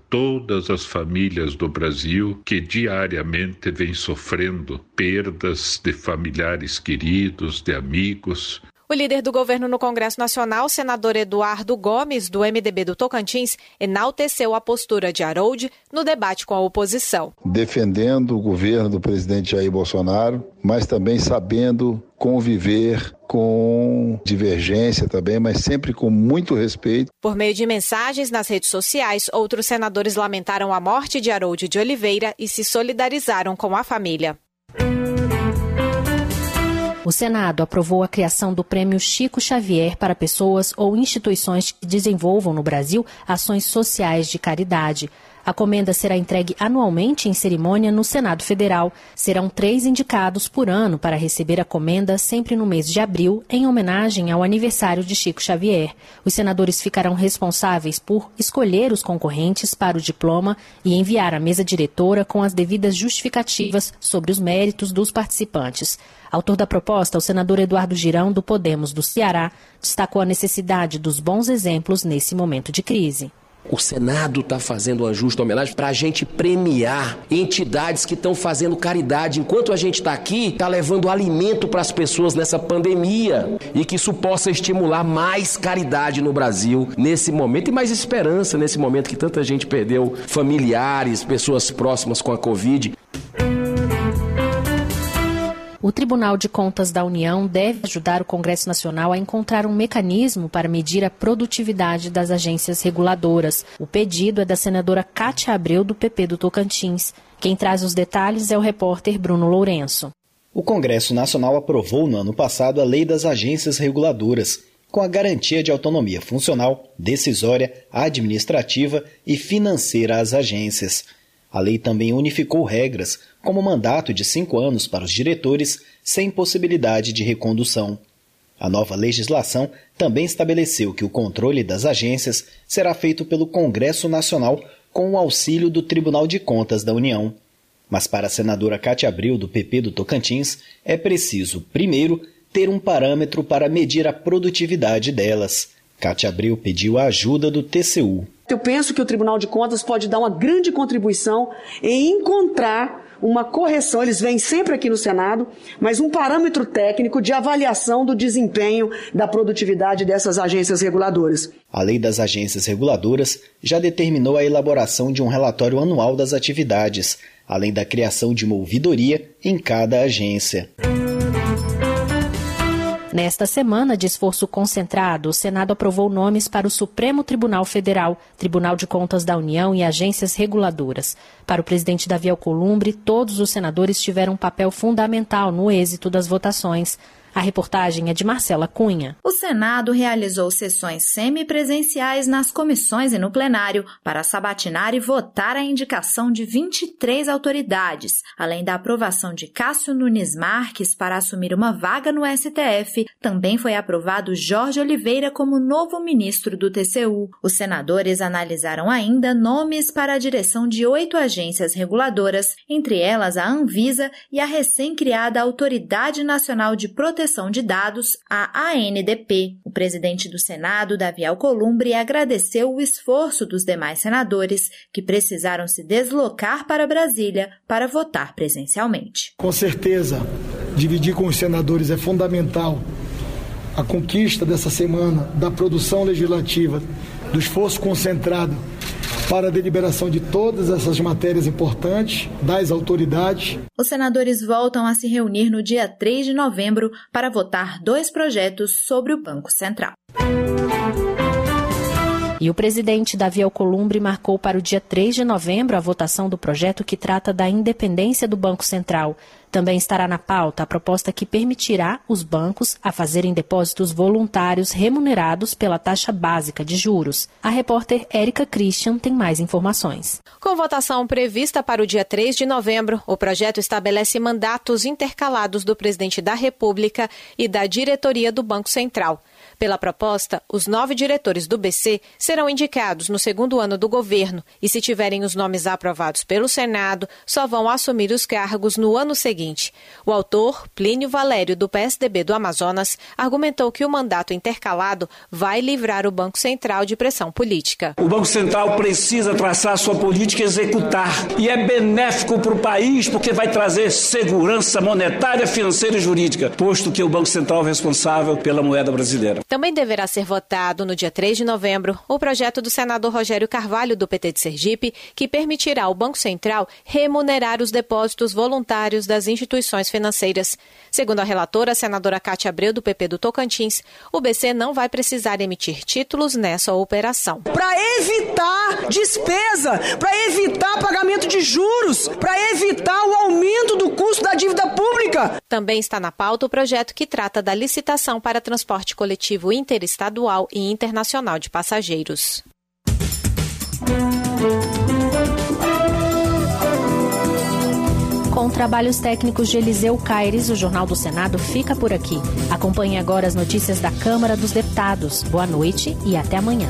todas as famílias do Brasil que diariamente vêm sofrendo perdas de familiares queridos, de amigos.
O líder do governo no Congresso Nacional, senador Eduardo Gomes, do M D B do Tocantins, enalteceu a postura de Harold no debate com a oposição.
Defendendo o governo do presidente Jair Bolsonaro, mas também sabendo conviver com divergência também, mas sempre com muito respeito.
Por meio de mensagens nas redes sociais, outros senadores lamentaram a morte de Harold de Oliveira e se solidarizaram com a família.
O Senado aprovou a criação do Prêmio Chico Xavier para pessoas ou instituições que desenvolvam no Brasil ações sociais de caridade. A comenda será entregue anualmente em cerimônia no Senado Federal. Serão três indicados por ano para receber a comenda sempre no mês de abril, em homenagem ao aniversário de Chico Xavier. Os senadores ficarão responsáveis por escolher os concorrentes para o diploma e enviar à mesa diretora com as devidas justificativas sobre os méritos dos participantes. Autor da proposta, o senador Eduardo Girão, do Podemos do Ceará, destacou a necessidade dos bons exemplos nesse momento de crise.
O Senado está fazendo uma justa homenagem para a gente premiar entidades que estão fazendo caridade. Enquanto a gente está aqui, está levando alimento para as pessoas nessa pandemia. E que isso possa estimular mais caridade no Brasil nesse momento e mais esperança nesse momento que tanta gente perdeu familiares, pessoas próximas com a Covid.
O Tribunal de Contas da União deve ajudar o Congresso Nacional a encontrar um mecanismo para medir a produtividade das agências reguladoras. O pedido é da senadora Cátia Abreu, do P P do Tocantins. Quem traz os detalhes é o repórter Bruno Lourenço.
O Congresso Nacional aprovou no ano passado a Lei das Agências Reguladoras, com a garantia de autonomia funcional, decisória, administrativa e financeira às agências. A lei também unificou regras, como o mandato de cinco anos para os diretores, sem possibilidade de recondução. A nova legislação também estabeleceu que o controle das agências será feito pelo Congresso Nacional com o auxílio do Tribunal de Contas da União. Mas para a senadora Cátia Abreu, do P P do Tocantins, é preciso, primeiro, ter um parâmetro para medir a produtividade delas. Cátia Abreu pediu a ajuda do T C U.
Eu penso que o Tribunal de Contas pode dar uma grande contribuição em encontrar uma correção, eles vêm sempre aqui no Senado, mas um parâmetro técnico de avaliação do desempenho da produtividade dessas agências reguladoras.
A Lei das Agências Reguladoras já determinou a elaboração de um relatório anual das atividades, além da criação de uma ouvidoria em cada agência.
Nesta semana de esforço concentrado, o Senado aprovou nomes para o Supremo Tribunal Federal, Tribunal de Contas da União e agências reguladoras. Para o presidente Davi Alcolumbre, todos os senadores tiveram um papel fundamental no êxito das votações. A reportagem é de Marcela Cunha.
O Senado realizou sessões semipresenciais nas comissões e no plenário para sabatinar e votar a indicação de vinte e três autoridades, além da aprovação de Cássio Nunes Marques para assumir uma vaga no S T F. Também foi aprovado Jorge Oliveira como novo ministro do T C U. Os senadores analisaram ainda nomes para a direção de oito agências reguladoras, entre elas a Anvisa e a recém-criada Autoridade Nacional de Proteção de Dados, a A N D P. O presidente do Senado, Davi Alcolumbre, agradeceu o esforço dos demais senadores que precisaram se deslocar para Brasília para votar presencialmente.
Com certeza, dividir com os senadores é fundamental. A conquista dessa semana da produção legislativa, do esforço concentrado para a deliberação de todas essas matérias importantes das autoridades.
Os senadores voltam a se reunir no dia três de novembro para votar dois projetos sobre o Banco Central.
E o presidente Davi Alcolumbre marcou para o dia três de novembro a votação do projeto que trata da independência do Banco Central. Também estará na pauta a proposta que permitirá os bancos a fazerem depósitos voluntários remunerados pela taxa básica de juros. A repórter Érica Christian tem mais informações.
Com votação prevista para o dia três de novembro, o projeto estabelece mandatos intercalados do presidente da República e da diretoria do Banco Central. Pela proposta, os nove diretores do B C serão indicados no segundo ano do governo e, se tiverem os nomes aprovados pelo Senado, só vão assumir os cargos no ano seguinte. O autor, Plínio Valério, do P S D B do Amazonas, argumentou que o mandato intercalado vai livrar o Banco Central de pressão política.
O Banco Central precisa traçar sua política e executar. E é benéfico para o país porque vai trazer segurança monetária, financeira e jurídica, posto que o Banco Central é responsável pela moeda brasileira.
Também deverá ser votado no dia três de novembro o projeto do senador Rogério Carvalho, do P T de Sergipe, que permitirá ao Banco Central remunerar os depósitos voluntários das instituições financeiras. Segundo a relatora, a senadora Cátia Abreu, do P P do Tocantins, o B C não vai precisar emitir títulos nessa operação.
Para evitar despesa, para evitar pagamento de juros, para evitar o aumento do custo da dívida pública.
Também está na pauta o projeto que trata da licitação para transporte coletivo interestadual e internacional de passageiros.
Com trabalhos técnicos de Eliseu Caires, o Jornal do Senado fica por aqui. Acompanhe agora as notícias da Câmara dos Deputados. Boa noite e até amanhã.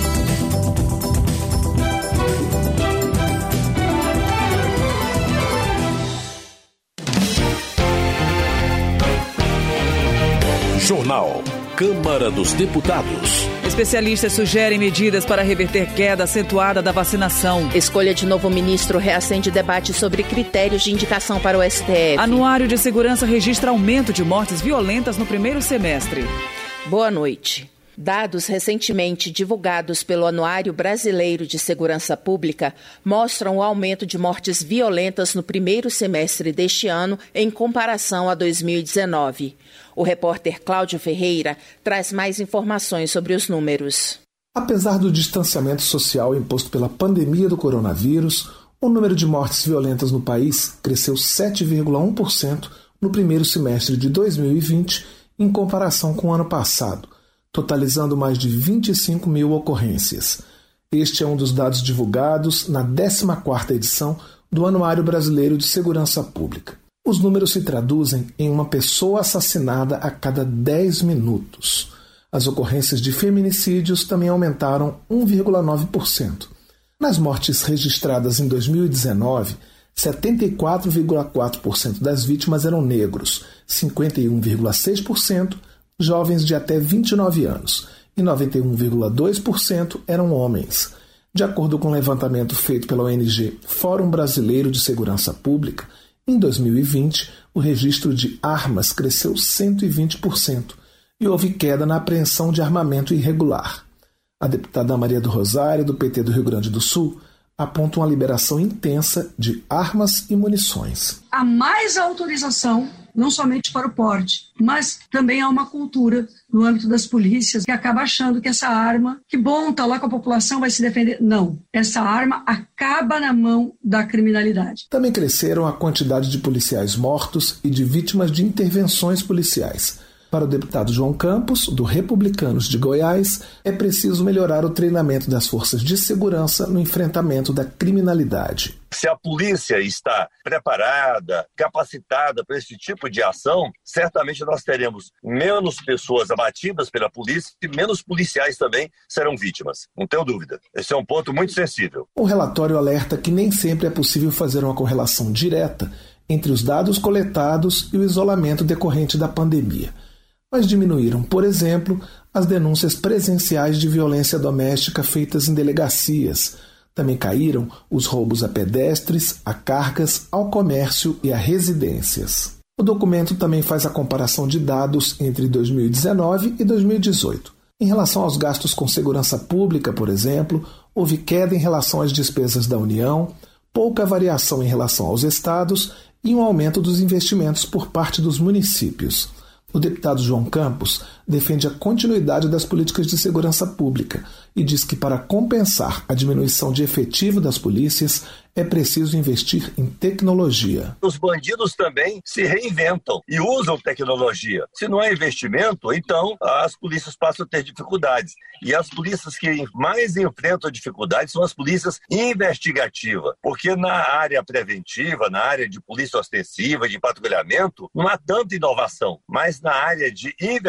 Jornal Câmara dos Deputados.
Especialistas sugerem medidas para reverter queda acentuada da vacinação.
Escolha de novo ministro reacende debate sobre critérios de indicação para o S T F.
Anuário de Segurança registra aumento de mortes violentas no primeiro semestre.
Boa noite. Dados recentemente divulgados pelo Anuário Brasileiro de Segurança Pública mostram o aumento de mortes violentas no primeiro semestre deste ano em comparação a dois mil e dezenove. O repórter Cláudio Ferreira traz mais informações sobre os números.
Apesar do distanciamento social imposto pela pandemia do coronavírus, o número de mortes violentas no país cresceu sete vírgula um por cento no primeiro semestre de dois mil e vinte em comparação com o ano passado, totalizando mais de vinte e cinco mil ocorrências. Este é um dos dados divulgados na décima quarta edição do Anuário Brasileiro de Segurança Pública. Os números se traduzem em uma pessoa assassinada a cada dez minutos. As ocorrências de feminicídios também aumentaram um vírgula nove por cento. Nas mortes registradas em dois mil e dezenove, setenta e quatro vírgula quatro por cento das vítimas eram negros, cinquenta e um vírgula seis por cento jovens de até vinte e nove anos e noventa e um vírgula dois por cento eram homens. De acordo com o levantamento feito pela O N G Fórum Brasileiro de Segurança Pública, em dois mil e vinte, o registro de armas cresceu cento e vinte por cento e houve queda na apreensão de armamento irregular. A deputada Maria do Rosário, do P T do Rio Grande do Sul, aponta uma liberação intensa de armas e munições.
Há mais autorização, não somente para o porte, mas também há uma cultura no âmbito das polícias que acaba achando que essa arma, que bom, está lá com a população, vai se defender. Não, essa arma acaba na mão da criminalidade.
Também cresceram a quantidade de policiais mortos e de vítimas de intervenções policiais. Para o deputado João Campos, do Republicanos de Goiás, é preciso melhorar o treinamento das forças de segurança no enfrentamento da criminalidade.
Se a polícia está preparada, capacitada para esse tipo de ação, certamente nós teremos menos pessoas abatidas pela polícia e menos policiais também serão vítimas. Não tenho dúvida. Esse é um ponto muito sensível.
O relatório alerta que nem sempre é possível fazer uma correlação direta entre os dados coletados e o isolamento decorrente da pandemia. Mas diminuíram, por exemplo, as denúncias presenciais de violência doméstica feitas em delegacias. Também caíram os roubos a pedestres, a cargas, ao comércio e a residências. O documento também faz a comparação de dados entre dois mil e dezenove e dois mil e dezoito. Em relação aos gastos com segurança pública, por exemplo, houve queda em relação às despesas da União, pouca variação em relação aos estados e um aumento dos investimentos por parte dos municípios. O deputado João Campos defende a continuidade das políticas de segurança pública e diz que, para compensar a diminuição de efetivo das polícias, é preciso investir em tecnologia.
Os bandidos também se reinventam e usam tecnologia. Se não há investimento, então as polícias passam a ter dificuldades. E as polícias que mais enfrentam dificuldades são as polícias investigativas, porque na área preventiva, na área de polícia ostensiva, de patrulhamento, não há tanta inovação, mas na área de investigação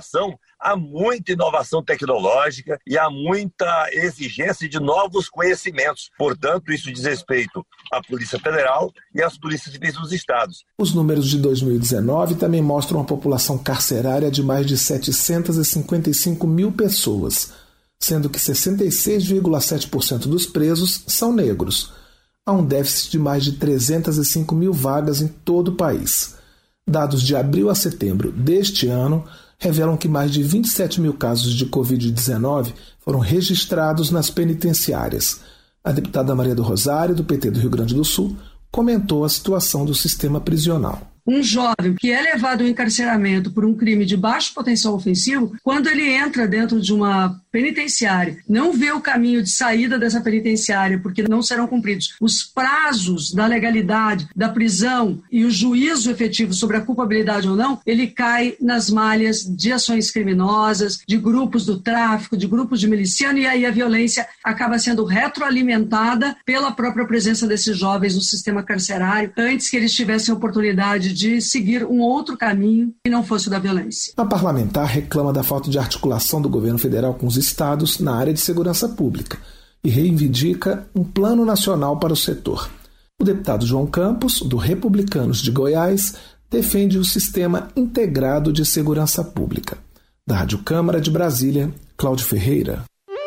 população, há muita inovação tecnológica e há muita exigência de novos conhecimentos. Portanto, isso diz respeito à Polícia Federal e às polícias civis dos estados.
Os números de dois mil e dezenove também mostram uma população carcerária de mais de setecentos e cinquenta e cinco mil pessoas, sendo que sessenta e seis vírgula sete por cento dos presos são negros. Há um déficit de mais de trezentas e cinco mil vagas em todo o país. Dados de abril a setembro deste ano revelam que mais de vinte e sete mil casos de covid dezenove foram registrados nas penitenciárias. A deputada Maria do Rosário, do P T do Rio Grande do Sul, comentou a situação do sistema prisional.
Um jovem que é levado ao encarceramento por um crime de baixo potencial ofensivo, quando ele entra dentro de uma penitenciária, não vê o caminho de saída dessa penitenciária, porque não serão cumpridos os prazos da legalidade da prisão e o juízo efetivo sobre a culpabilidade ou não, ele cai nas malhas de ações criminosas, de grupos do tráfico, de grupos de miliciano, e aí a violência acaba sendo retroalimentada pela própria presença desses jovens no sistema carcerário, antes que eles tivessem a oportunidade de seguir um outro caminho que não fosse o da violência.
A parlamentar reclama da falta de articulação do governo federal com os estados na área de segurança pública e reivindica um plano nacional para o setor. O deputado João Campos, do Republicanos de Goiás, defende o sistema integrado de segurança pública. Da Rádio Câmara de Brasília, Cláudio Ferreira.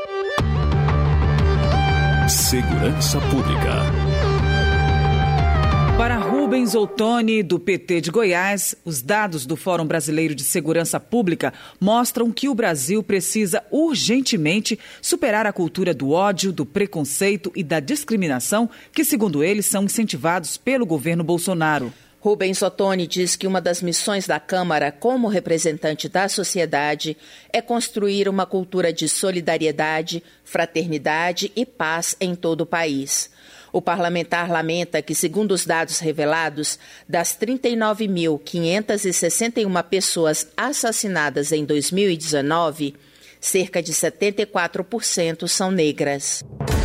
Segurança Pública.
Para Rubens Ottoni, do P T de Goiás, os dados do Fórum Brasileiro de Segurança Pública mostram que o Brasil precisa urgentemente superar a cultura do ódio, do preconceito e da discriminação que, segundo ele, são incentivados pelo governo Bolsonaro.
Rubens Ottoni diz que uma das missões da Câmara, como representante da sociedade, é construir uma cultura de solidariedade, fraternidade e paz em todo o país. O parlamentar lamenta que, segundo os dados revelados, das trinta e nove mil quinhentas e sessenta e uma pessoas assassinadas em dois mil e dezenove, cerca de setenta e quatro por cento são negras.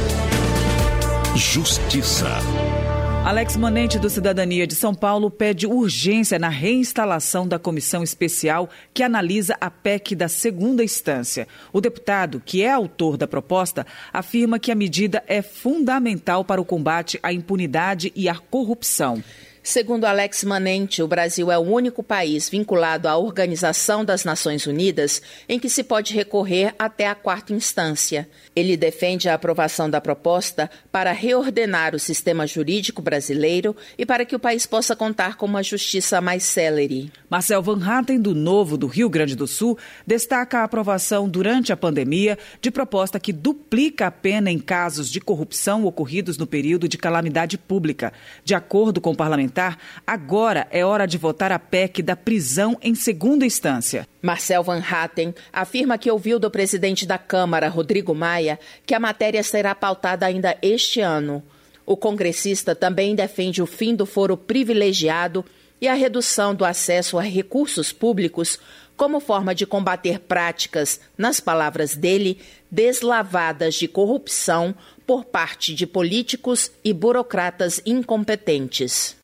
Justiça.
Alex Manente, do Cidadania de São Paulo, pede urgência na reinstalação da comissão especial que analisa a P E C da segunda instância. O deputado, que é autor da proposta, afirma que a medida é fundamental para o combate à impunidade e à corrupção.
Segundo Alex Manente, o Brasil é o único país vinculado à Organização das Nações Unidas em que se pode recorrer até a quarta instância. Ele defende a aprovação da proposta para reordenar o sistema jurídico brasileiro e para que o país possa contar com uma justiça mais célere.
Marcel Van Hatten, do Novo do Rio Grande do Sul, destaca a aprovação durante a pandemia de proposta que duplica a pena em casos de corrupção ocorridos no período de calamidade pública. De acordo com o parlamentar, agora é hora de votar a P E C da prisão em segunda instância.
Marcel Van Hatten afirma que ouviu do presidente da Câmara, Rodrigo Maia, que a matéria será pautada ainda este ano. O congressista também defende o fim do foro privilegiado e a redução do acesso a recursos públicos como forma de combater práticas, nas palavras dele, deslavadas de corrupção por parte de políticos e burocratas incompetentes.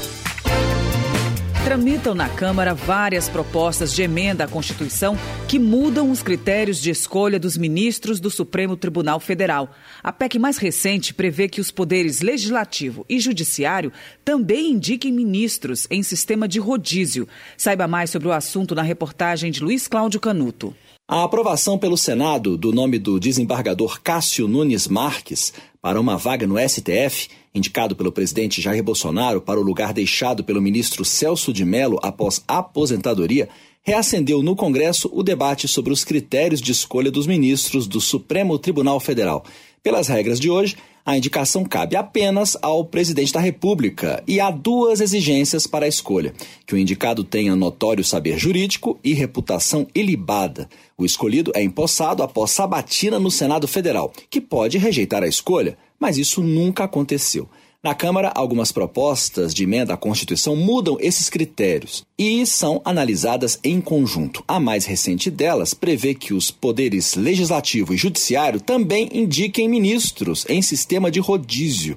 Tramitam na Câmara várias propostas de emenda à Constituição que mudam os critérios de escolha dos ministros do Supremo Tribunal Federal. A P E C mais recente prevê que os poderes legislativo e judiciário também indiquem ministros em sistema de rodízio. Saiba mais sobre o assunto na reportagem de Luiz Cláudio Canuto.
A aprovação pelo Senado do nome do desembargador Cássio Nunes Marques para uma vaga no S T F, indicado pelo presidente Jair Bolsonaro para o lugar deixado pelo ministro Celso de Mello após aposentadoria, reacendeu no Congresso o debate sobre os critérios de escolha dos ministros do Supremo Tribunal Federal. Pelas regras de hoje, a indicação cabe apenas ao presidente da República e há duas exigências para a escolha: que o indicado tenha notório saber jurídico e reputação ilibada. O escolhido é empossado após sabatina no Senado Federal, que pode rejeitar a escolha, mas isso nunca aconteceu. Na Câmara, algumas propostas de emenda à Constituição mudam esses critérios e são analisadas em conjunto. A mais recente delas prevê que os poderes legislativo e judiciário também indiquem ministros em sistema de rodízio.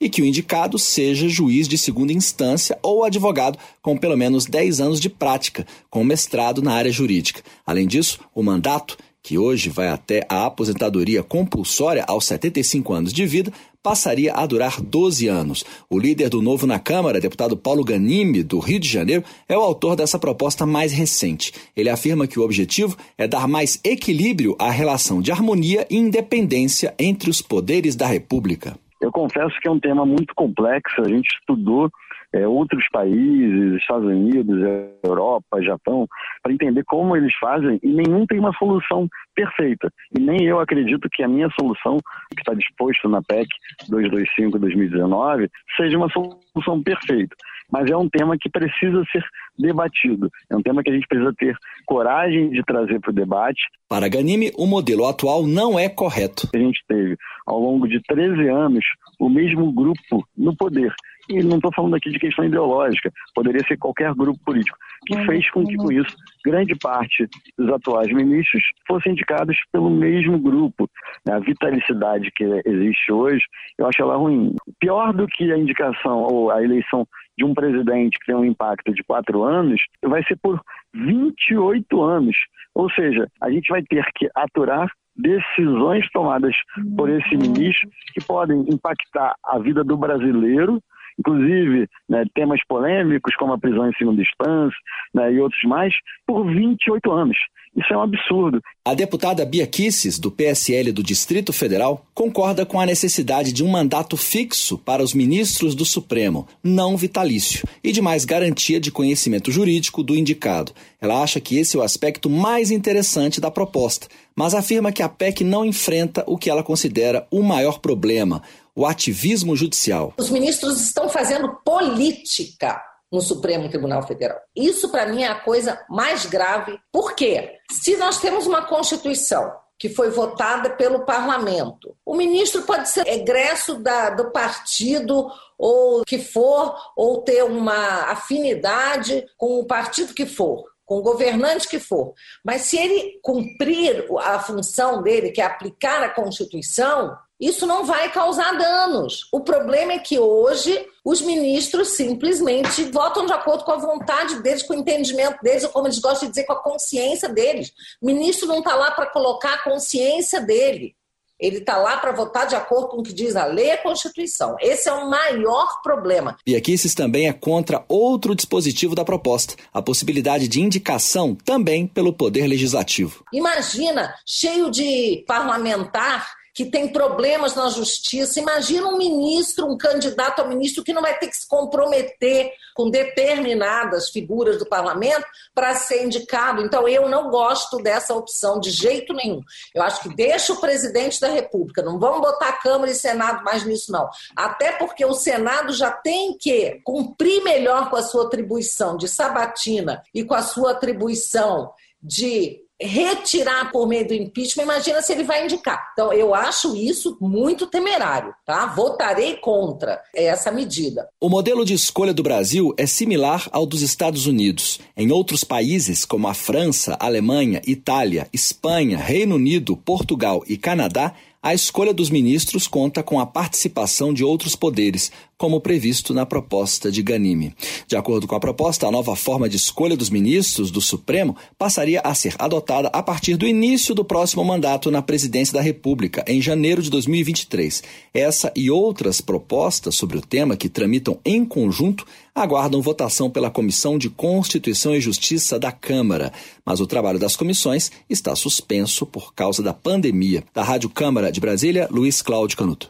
e que o indicado seja juiz de segunda instância ou advogado com pelo menos dez anos de prática, com mestrado na área jurídica. Além disso, o mandato, que hoje vai até a aposentadoria compulsória aos setenta e cinco anos de vida, passaria a durar doze anos. O líder do Novo na Câmara, deputado Paulo Ganimi, do Rio de Janeiro, é o autor dessa proposta mais recente. Ele afirma que o objetivo é dar mais equilíbrio à relação de harmonia e independência entre os poderes da República.
Eu confesso que é um tema muito complexo, a gente estudou É, outros países, Estados Unidos, Europa, Japão, para entender como eles fazem, e nenhum tem uma solução perfeita. E nem eu acredito que a minha solução, que está disposto na P E C duzentos e vinte e cinco de dois mil e dezenove, seja uma solução perfeita. Mas é um tema que precisa ser debatido. É um tema que a gente precisa ter coragem de trazer para o debate.
Para Ganimi, o modelo atual não é correto.
A gente teve, ao longo de treze anos, o mesmo grupo no poder. E não estou falando aqui de questão ideológica, poderia ser qualquer grupo político, que fez com que, com isso, grande parte dos atuais ministros fossem indicados pelo mesmo grupo. A vitalicidade que existe hoje, eu acho ela ruim. Pior do que a indicação ou a eleição de um presidente que tem um impacto de quatro anos, vai ser por vinte e oito anos. Ou seja, a gente vai ter que aturar decisões tomadas por esse ministro que podem impactar a vida do brasileiro, inclusive, né, temas polêmicos como a prisão em segunda instância, né, e outros mais, por vinte e oito anos. Isso é um absurdo.
A deputada Bia Kicis, do P S L do Distrito Federal, concorda com a necessidade de um mandato fixo para os ministros do Supremo, não vitalício, e de mais garantia de conhecimento jurídico do indicado. Ela acha que esse é o aspecto mais interessante da proposta, mas afirma que a P E C não enfrenta o que ela considera o maior problema, o ativismo judicial.
Os ministros estão fazendo política no Supremo Tribunal Federal. Isso, para mim, é a coisa mais grave. Por quê? Se nós temos uma Constituição que foi votada pelo Parlamento, o ministro pode ser egresso da, do partido ou que for, ou ter uma afinidade com o partido que for, com o governante que for. Mas se ele cumprir a função dele, que é aplicar a Constituição, isso não vai causar danos. O problema é que hoje os ministros simplesmente votam de acordo com a vontade deles, com o entendimento deles, ou como eles gostam de dizer, com a consciência deles. O ministro não está lá para colocar a consciência dele. Ele está lá para votar de acordo com o que diz a lei e a Constituição. Esse é o maior problema.
Bia Kicis também é contra outro dispositivo da proposta, a possibilidade de indicação também pelo Poder Legislativo.
Imagina, cheio de parlamentar que tem problemas na justiça. Imagina um ministro, um candidato a ministro que não vai ter que se comprometer com determinadas figuras do parlamento para ser indicado. Então, eu não gosto dessa opção de jeito nenhum. Eu acho que deixa o presidente da República. Não vamos botar a Câmara e Senado mais nisso, não. Até porque o Senado já tem que cumprir melhor com a sua atribuição de sabatina e com a sua atribuição de retirar por meio do impeachment. Imagina se ele vai indicar. Então, eu acho isso muito temerário, tá? Votarei contra essa medida.
O modelo de escolha do Brasil é similar ao dos Estados Unidos. Em outros países, como a França, Alemanha, Itália, Espanha, Reino Unido, Portugal e Canadá, a escolha dos ministros conta com a participação de outros poderes, como previsto na proposta de Ganimi. De acordo com a proposta, a nova forma de escolha dos ministros do Supremo passaria a ser adotada a partir do início do próximo mandato na presidência da República, em janeiro de dois mil e vinte e três. Essa e outras propostas sobre o tema que tramitam em conjunto aguardam votação pela Comissão de Constituição e Justiça da Câmara. Mas o trabalho das comissões está suspenso por causa da pandemia. Da Rádio Câmara de Brasília, Luiz Cláudio Canuto.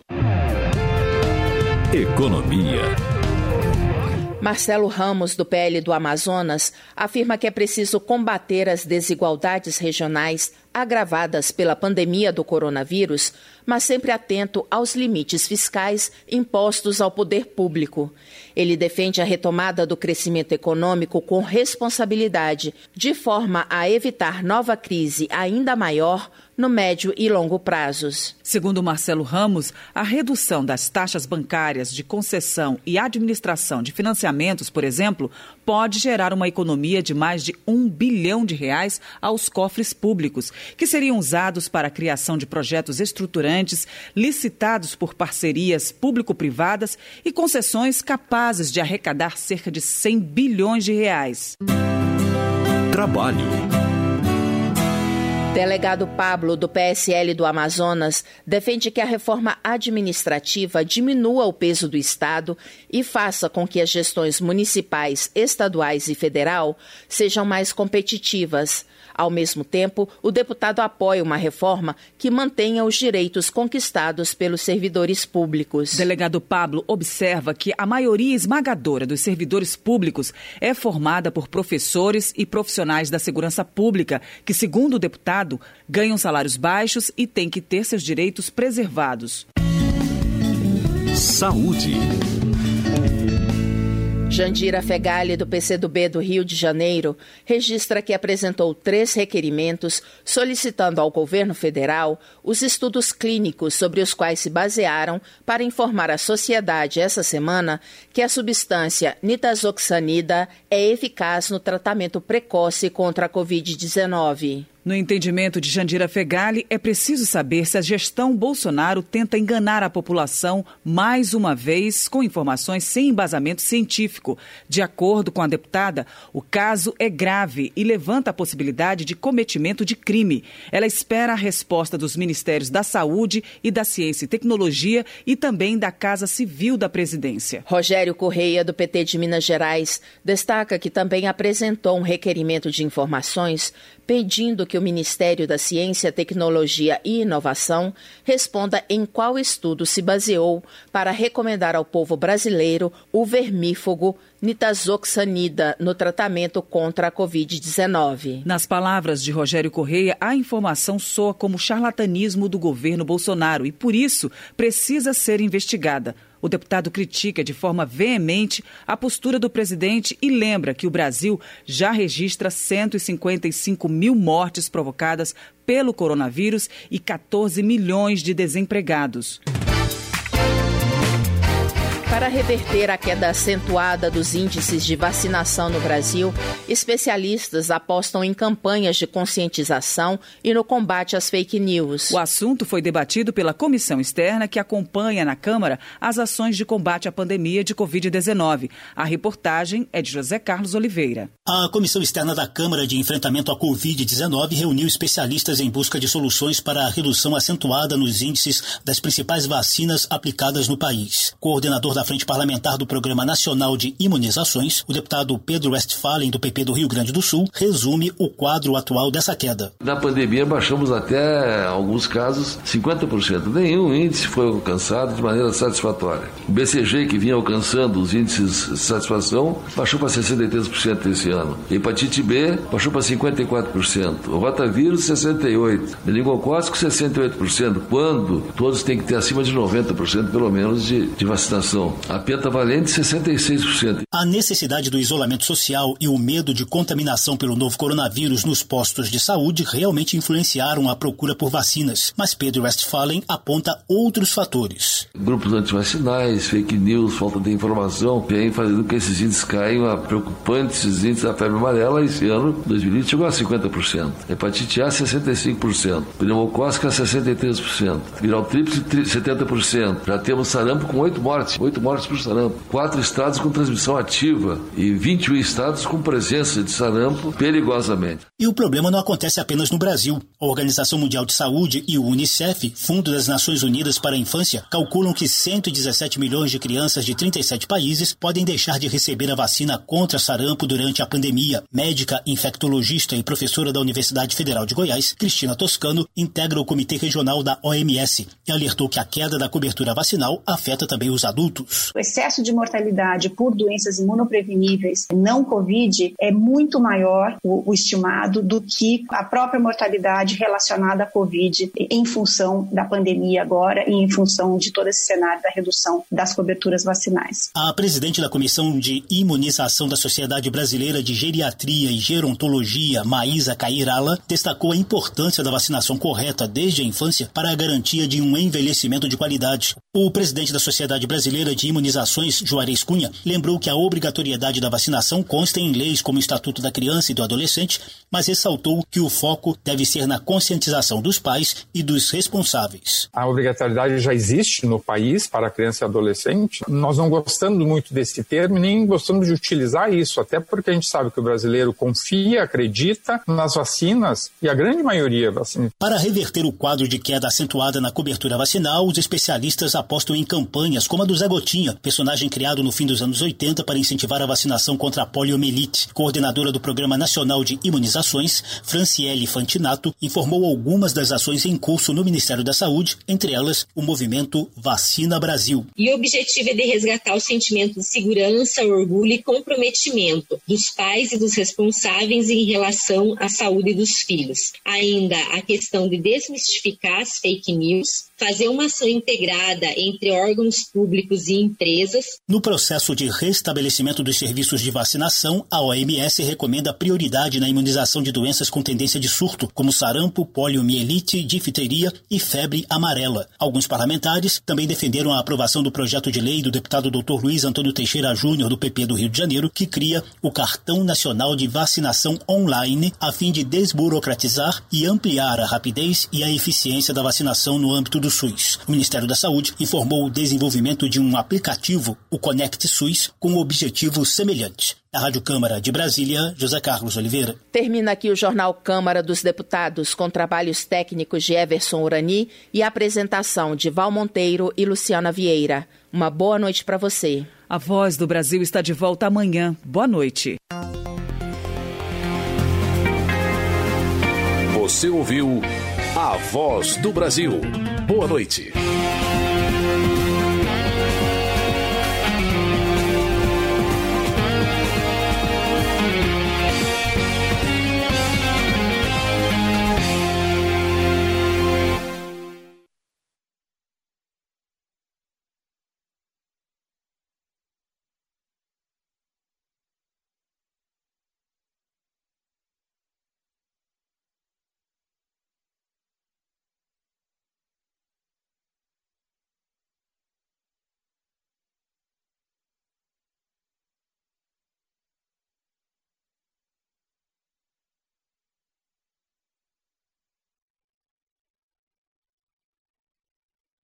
Economia.
Marcelo Ramos, do P L do Amazonas, afirma que é preciso combater as desigualdades regionais agravadas pela pandemia do coronavírus, mas sempre atento aos limites fiscais impostos ao poder público. Ele defende a retomada do crescimento econômico com responsabilidade, de forma a evitar nova crise ainda maior no médio e longo prazos.
Segundo Marcelo Ramos, a redução das taxas bancárias de concessão e administração de financiamentos, por exemplo, pode gerar uma economia de mais de um bilhão de reais aos cofres públicos, que seriam usados para a criação de projetos estruturantes, licitados por parcerias público-privadas e concessões capazes de arrecadar cerca de cem bilhões de reais.
Trabalho.
Delegado Pablo, do P S L do Amazonas, defende que a reforma administrativa diminua o peso do Estado e faça com que as gestões municipais, estaduais e federal sejam mais competitivas. Ao mesmo tempo, o deputado apoia uma reforma que mantenha os direitos conquistados pelos servidores públicos.
Delegado Pablo observa que a maioria esmagadora dos servidores públicos é formada por professores e profissionais da segurança pública, que, segundo o deputado, ganham salários baixos e têm que ter seus direitos preservados.
Saúde.
Jandira Fegali, do P C do B do Rio de Janeiro, registra que apresentou três requerimentos solicitando ao governo federal os estudos clínicos sobre os quais se basearam para informar a sociedade essa semana que a substância nitazoxanida é eficaz no tratamento precoce contra a covid dezenove.
No entendimento de Jandira Fegali, é preciso saber se a gestão Bolsonaro tenta enganar a população mais uma vez com informações sem embasamento científico. De acordo com a deputada, o caso é grave e levanta a possibilidade de cometimento de crime. Ela espera a resposta dos Ministérios da Saúde e da Ciência e Tecnologia e também da Casa Civil da Presidência.
Rogério Correia, do P T de Minas Gerais, destaca que também apresentou um requerimento de informações pedindo que o Ministério da Ciência, Tecnologia e Inovação responda em qual estudo se baseou para recomendar ao povo brasileiro o vermífugo nitazoxanida no tratamento contra a covid dezenove.
Nas palavras de Rogério Correia, a informação soa como charlatanismo do governo Bolsonaro e, por isso, precisa ser investigada. O deputado critica de forma veemente a postura do presidente e lembra que o Brasil já registra cento e cinquenta e cinco mil mortes provocadas pelo coronavírus e quatorze milhões de desempregados.
Para reverter a queda acentuada dos índices de vacinação no Brasil, especialistas apostam em campanhas de conscientização e no combate às fake news.
O assunto foi debatido pela comissão externa que acompanha na Câmara as ações de combate à pandemia de covid dezenove. A reportagem é de José Carlos Oliveira.
A comissão externa da Câmara de Enfrentamento à covid dezenove reuniu especialistas em busca de soluções para a redução acentuada nos índices das principais vacinas aplicadas no país. Coordenador da Frente Parlamentar do Programa Nacional de Imunizações, o deputado Pedro Westphalen, do P P do Rio Grande do Sul, resume o quadro atual dessa queda.
Na pandemia baixamos até, em alguns casos, cinquenta por cento. Nenhum índice foi alcançado de maneira satisfatória. O B C G, que vinha alcançando os índices de satisfação, baixou para sessenta e três por cento esse ano. A hepatite B baixou para cinquenta e quatro por cento. O rotavírus, sessenta e oito por cento. Meningocócico, sessenta e oito por cento. Quando todos têm que ter acima de noventa por cento, pelo menos, de, de vacinação. A pentavalente, sessenta e seis por cento.
A necessidade do isolamento social e o medo de contaminação pelo novo coronavírus nos postos de saúde realmente influenciaram a procura por vacinas. Mas Pedro Westphalen aponta outros fatores.
Grupos antivacinais, fake news, falta de informação, vem fazendo com que esses índices caiam a preocupantes índices da febre amarela. Esse ano, dois mil e vinte, chegou a cinquenta por cento. Hepatite A, sessenta e cinco por cento. Pneumocócica, sessenta e três por cento. Viral tríplice, setenta por cento. Já temos sarampo com oito mortes. oito mortes por sarampo. Quatro estados com transmissão ativa e vinte e um estados com presença de sarampo perigosamente.
E o problema não acontece apenas no Brasil. A Organização Mundial de Saúde e o Unicef, Fundo das Nações Unidas para a Infância, calculam que cento e dezessete milhões de crianças de trinta e sete países podem deixar de receber a vacina contra sarampo durante a pandemia. Médica, infectologista e professora da Universidade Federal de Goiás, Cristina Toscano, integra o Comitê Regional da O M S e alertou que a queda da cobertura vacinal afeta também os adultos.
O excesso de mortalidade por doenças imunopreveníveis não Covid é muito maior, o, o estimado, do que a própria mortalidade relacionada à Covid em função da pandemia agora e em função de todo esse cenário da redução das coberturas vacinais.
A presidente da Comissão de Imunização da Sociedade Brasileira de Geriatria e Gerontologia, Maísa Cairala, destacou a importância da vacinação correta desde a infância para a garantia de um envelhecimento de qualidade. O presidente da Sociedade Brasileira de de Imunizações, Juarez Cunha, lembrou que a obrigatoriedade da vacinação consta em leis como o Estatuto da Criança e do Adolescente, mas ressaltou que o foco deve ser na conscientização dos pais e dos responsáveis.
A obrigatoriedade já existe no país para a criança e adolescente. Nós não gostamos muito desse termo, nem gostamos de utilizar isso, até porque a gente sabe que o brasileiro confia, acredita nas vacinas e a grande maioria vacina.
Para reverter o quadro de queda acentuada na cobertura vacinal, os especialistas apostam em campanhas como a do Zé Gotinha, personagem criado no fim dos anos oitenta para incentivar a vacinação contra a poliomielite. Coordenadora do Programa Nacional de Imunizações, Franciele Fantinato, informou algumas das ações em curso no Ministério da Saúde, entre elas o movimento Vacina Brasil.
E o objetivo é de resgatar o sentimento de segurança, orgulho e comprometimento dos pais e dos responsáveis em relação à saúde dos filhos. Ainda a questão de desmistificar as fake news, fazer uma ação integrada entre órgãos públicos e empresas.
No processo de restabelecimento dos serviços de vacinação, a O M S recomenda prioridade na imunização de doenças com tendência de surto, como sarampo, poliomielite, difteria e febre amarela. Alguns parlamentares também defenderam a aprovação do projeto de lei do deputado doutor Luiz Antônio Teixeira Júnior, do P P do Rio de Janeiro, que cria o Cartão Nacional de Vacinação Online, a fim de desburocratizar e ampliar a rapidez e a eficiência da vacinação no âmbito do SUS. O Ministério da Saúde informou o desenvolvimento de um aplicativo, o Conect SUS, com objetivo semelhante. Da Rádio Câmara de Brasília, José Carlos Oliveira.
Termina aqui o Jornal Câmara dos Deputados, com trabalhos técnicos de Everson Urani e a apresentação de Val Monteiro e Luciana Vieira. Uma boa noite para você.
A Voz do Brasil está de volta amanhã. Boa noite.
Você ouviu A Voz do Brasil. Boa noite.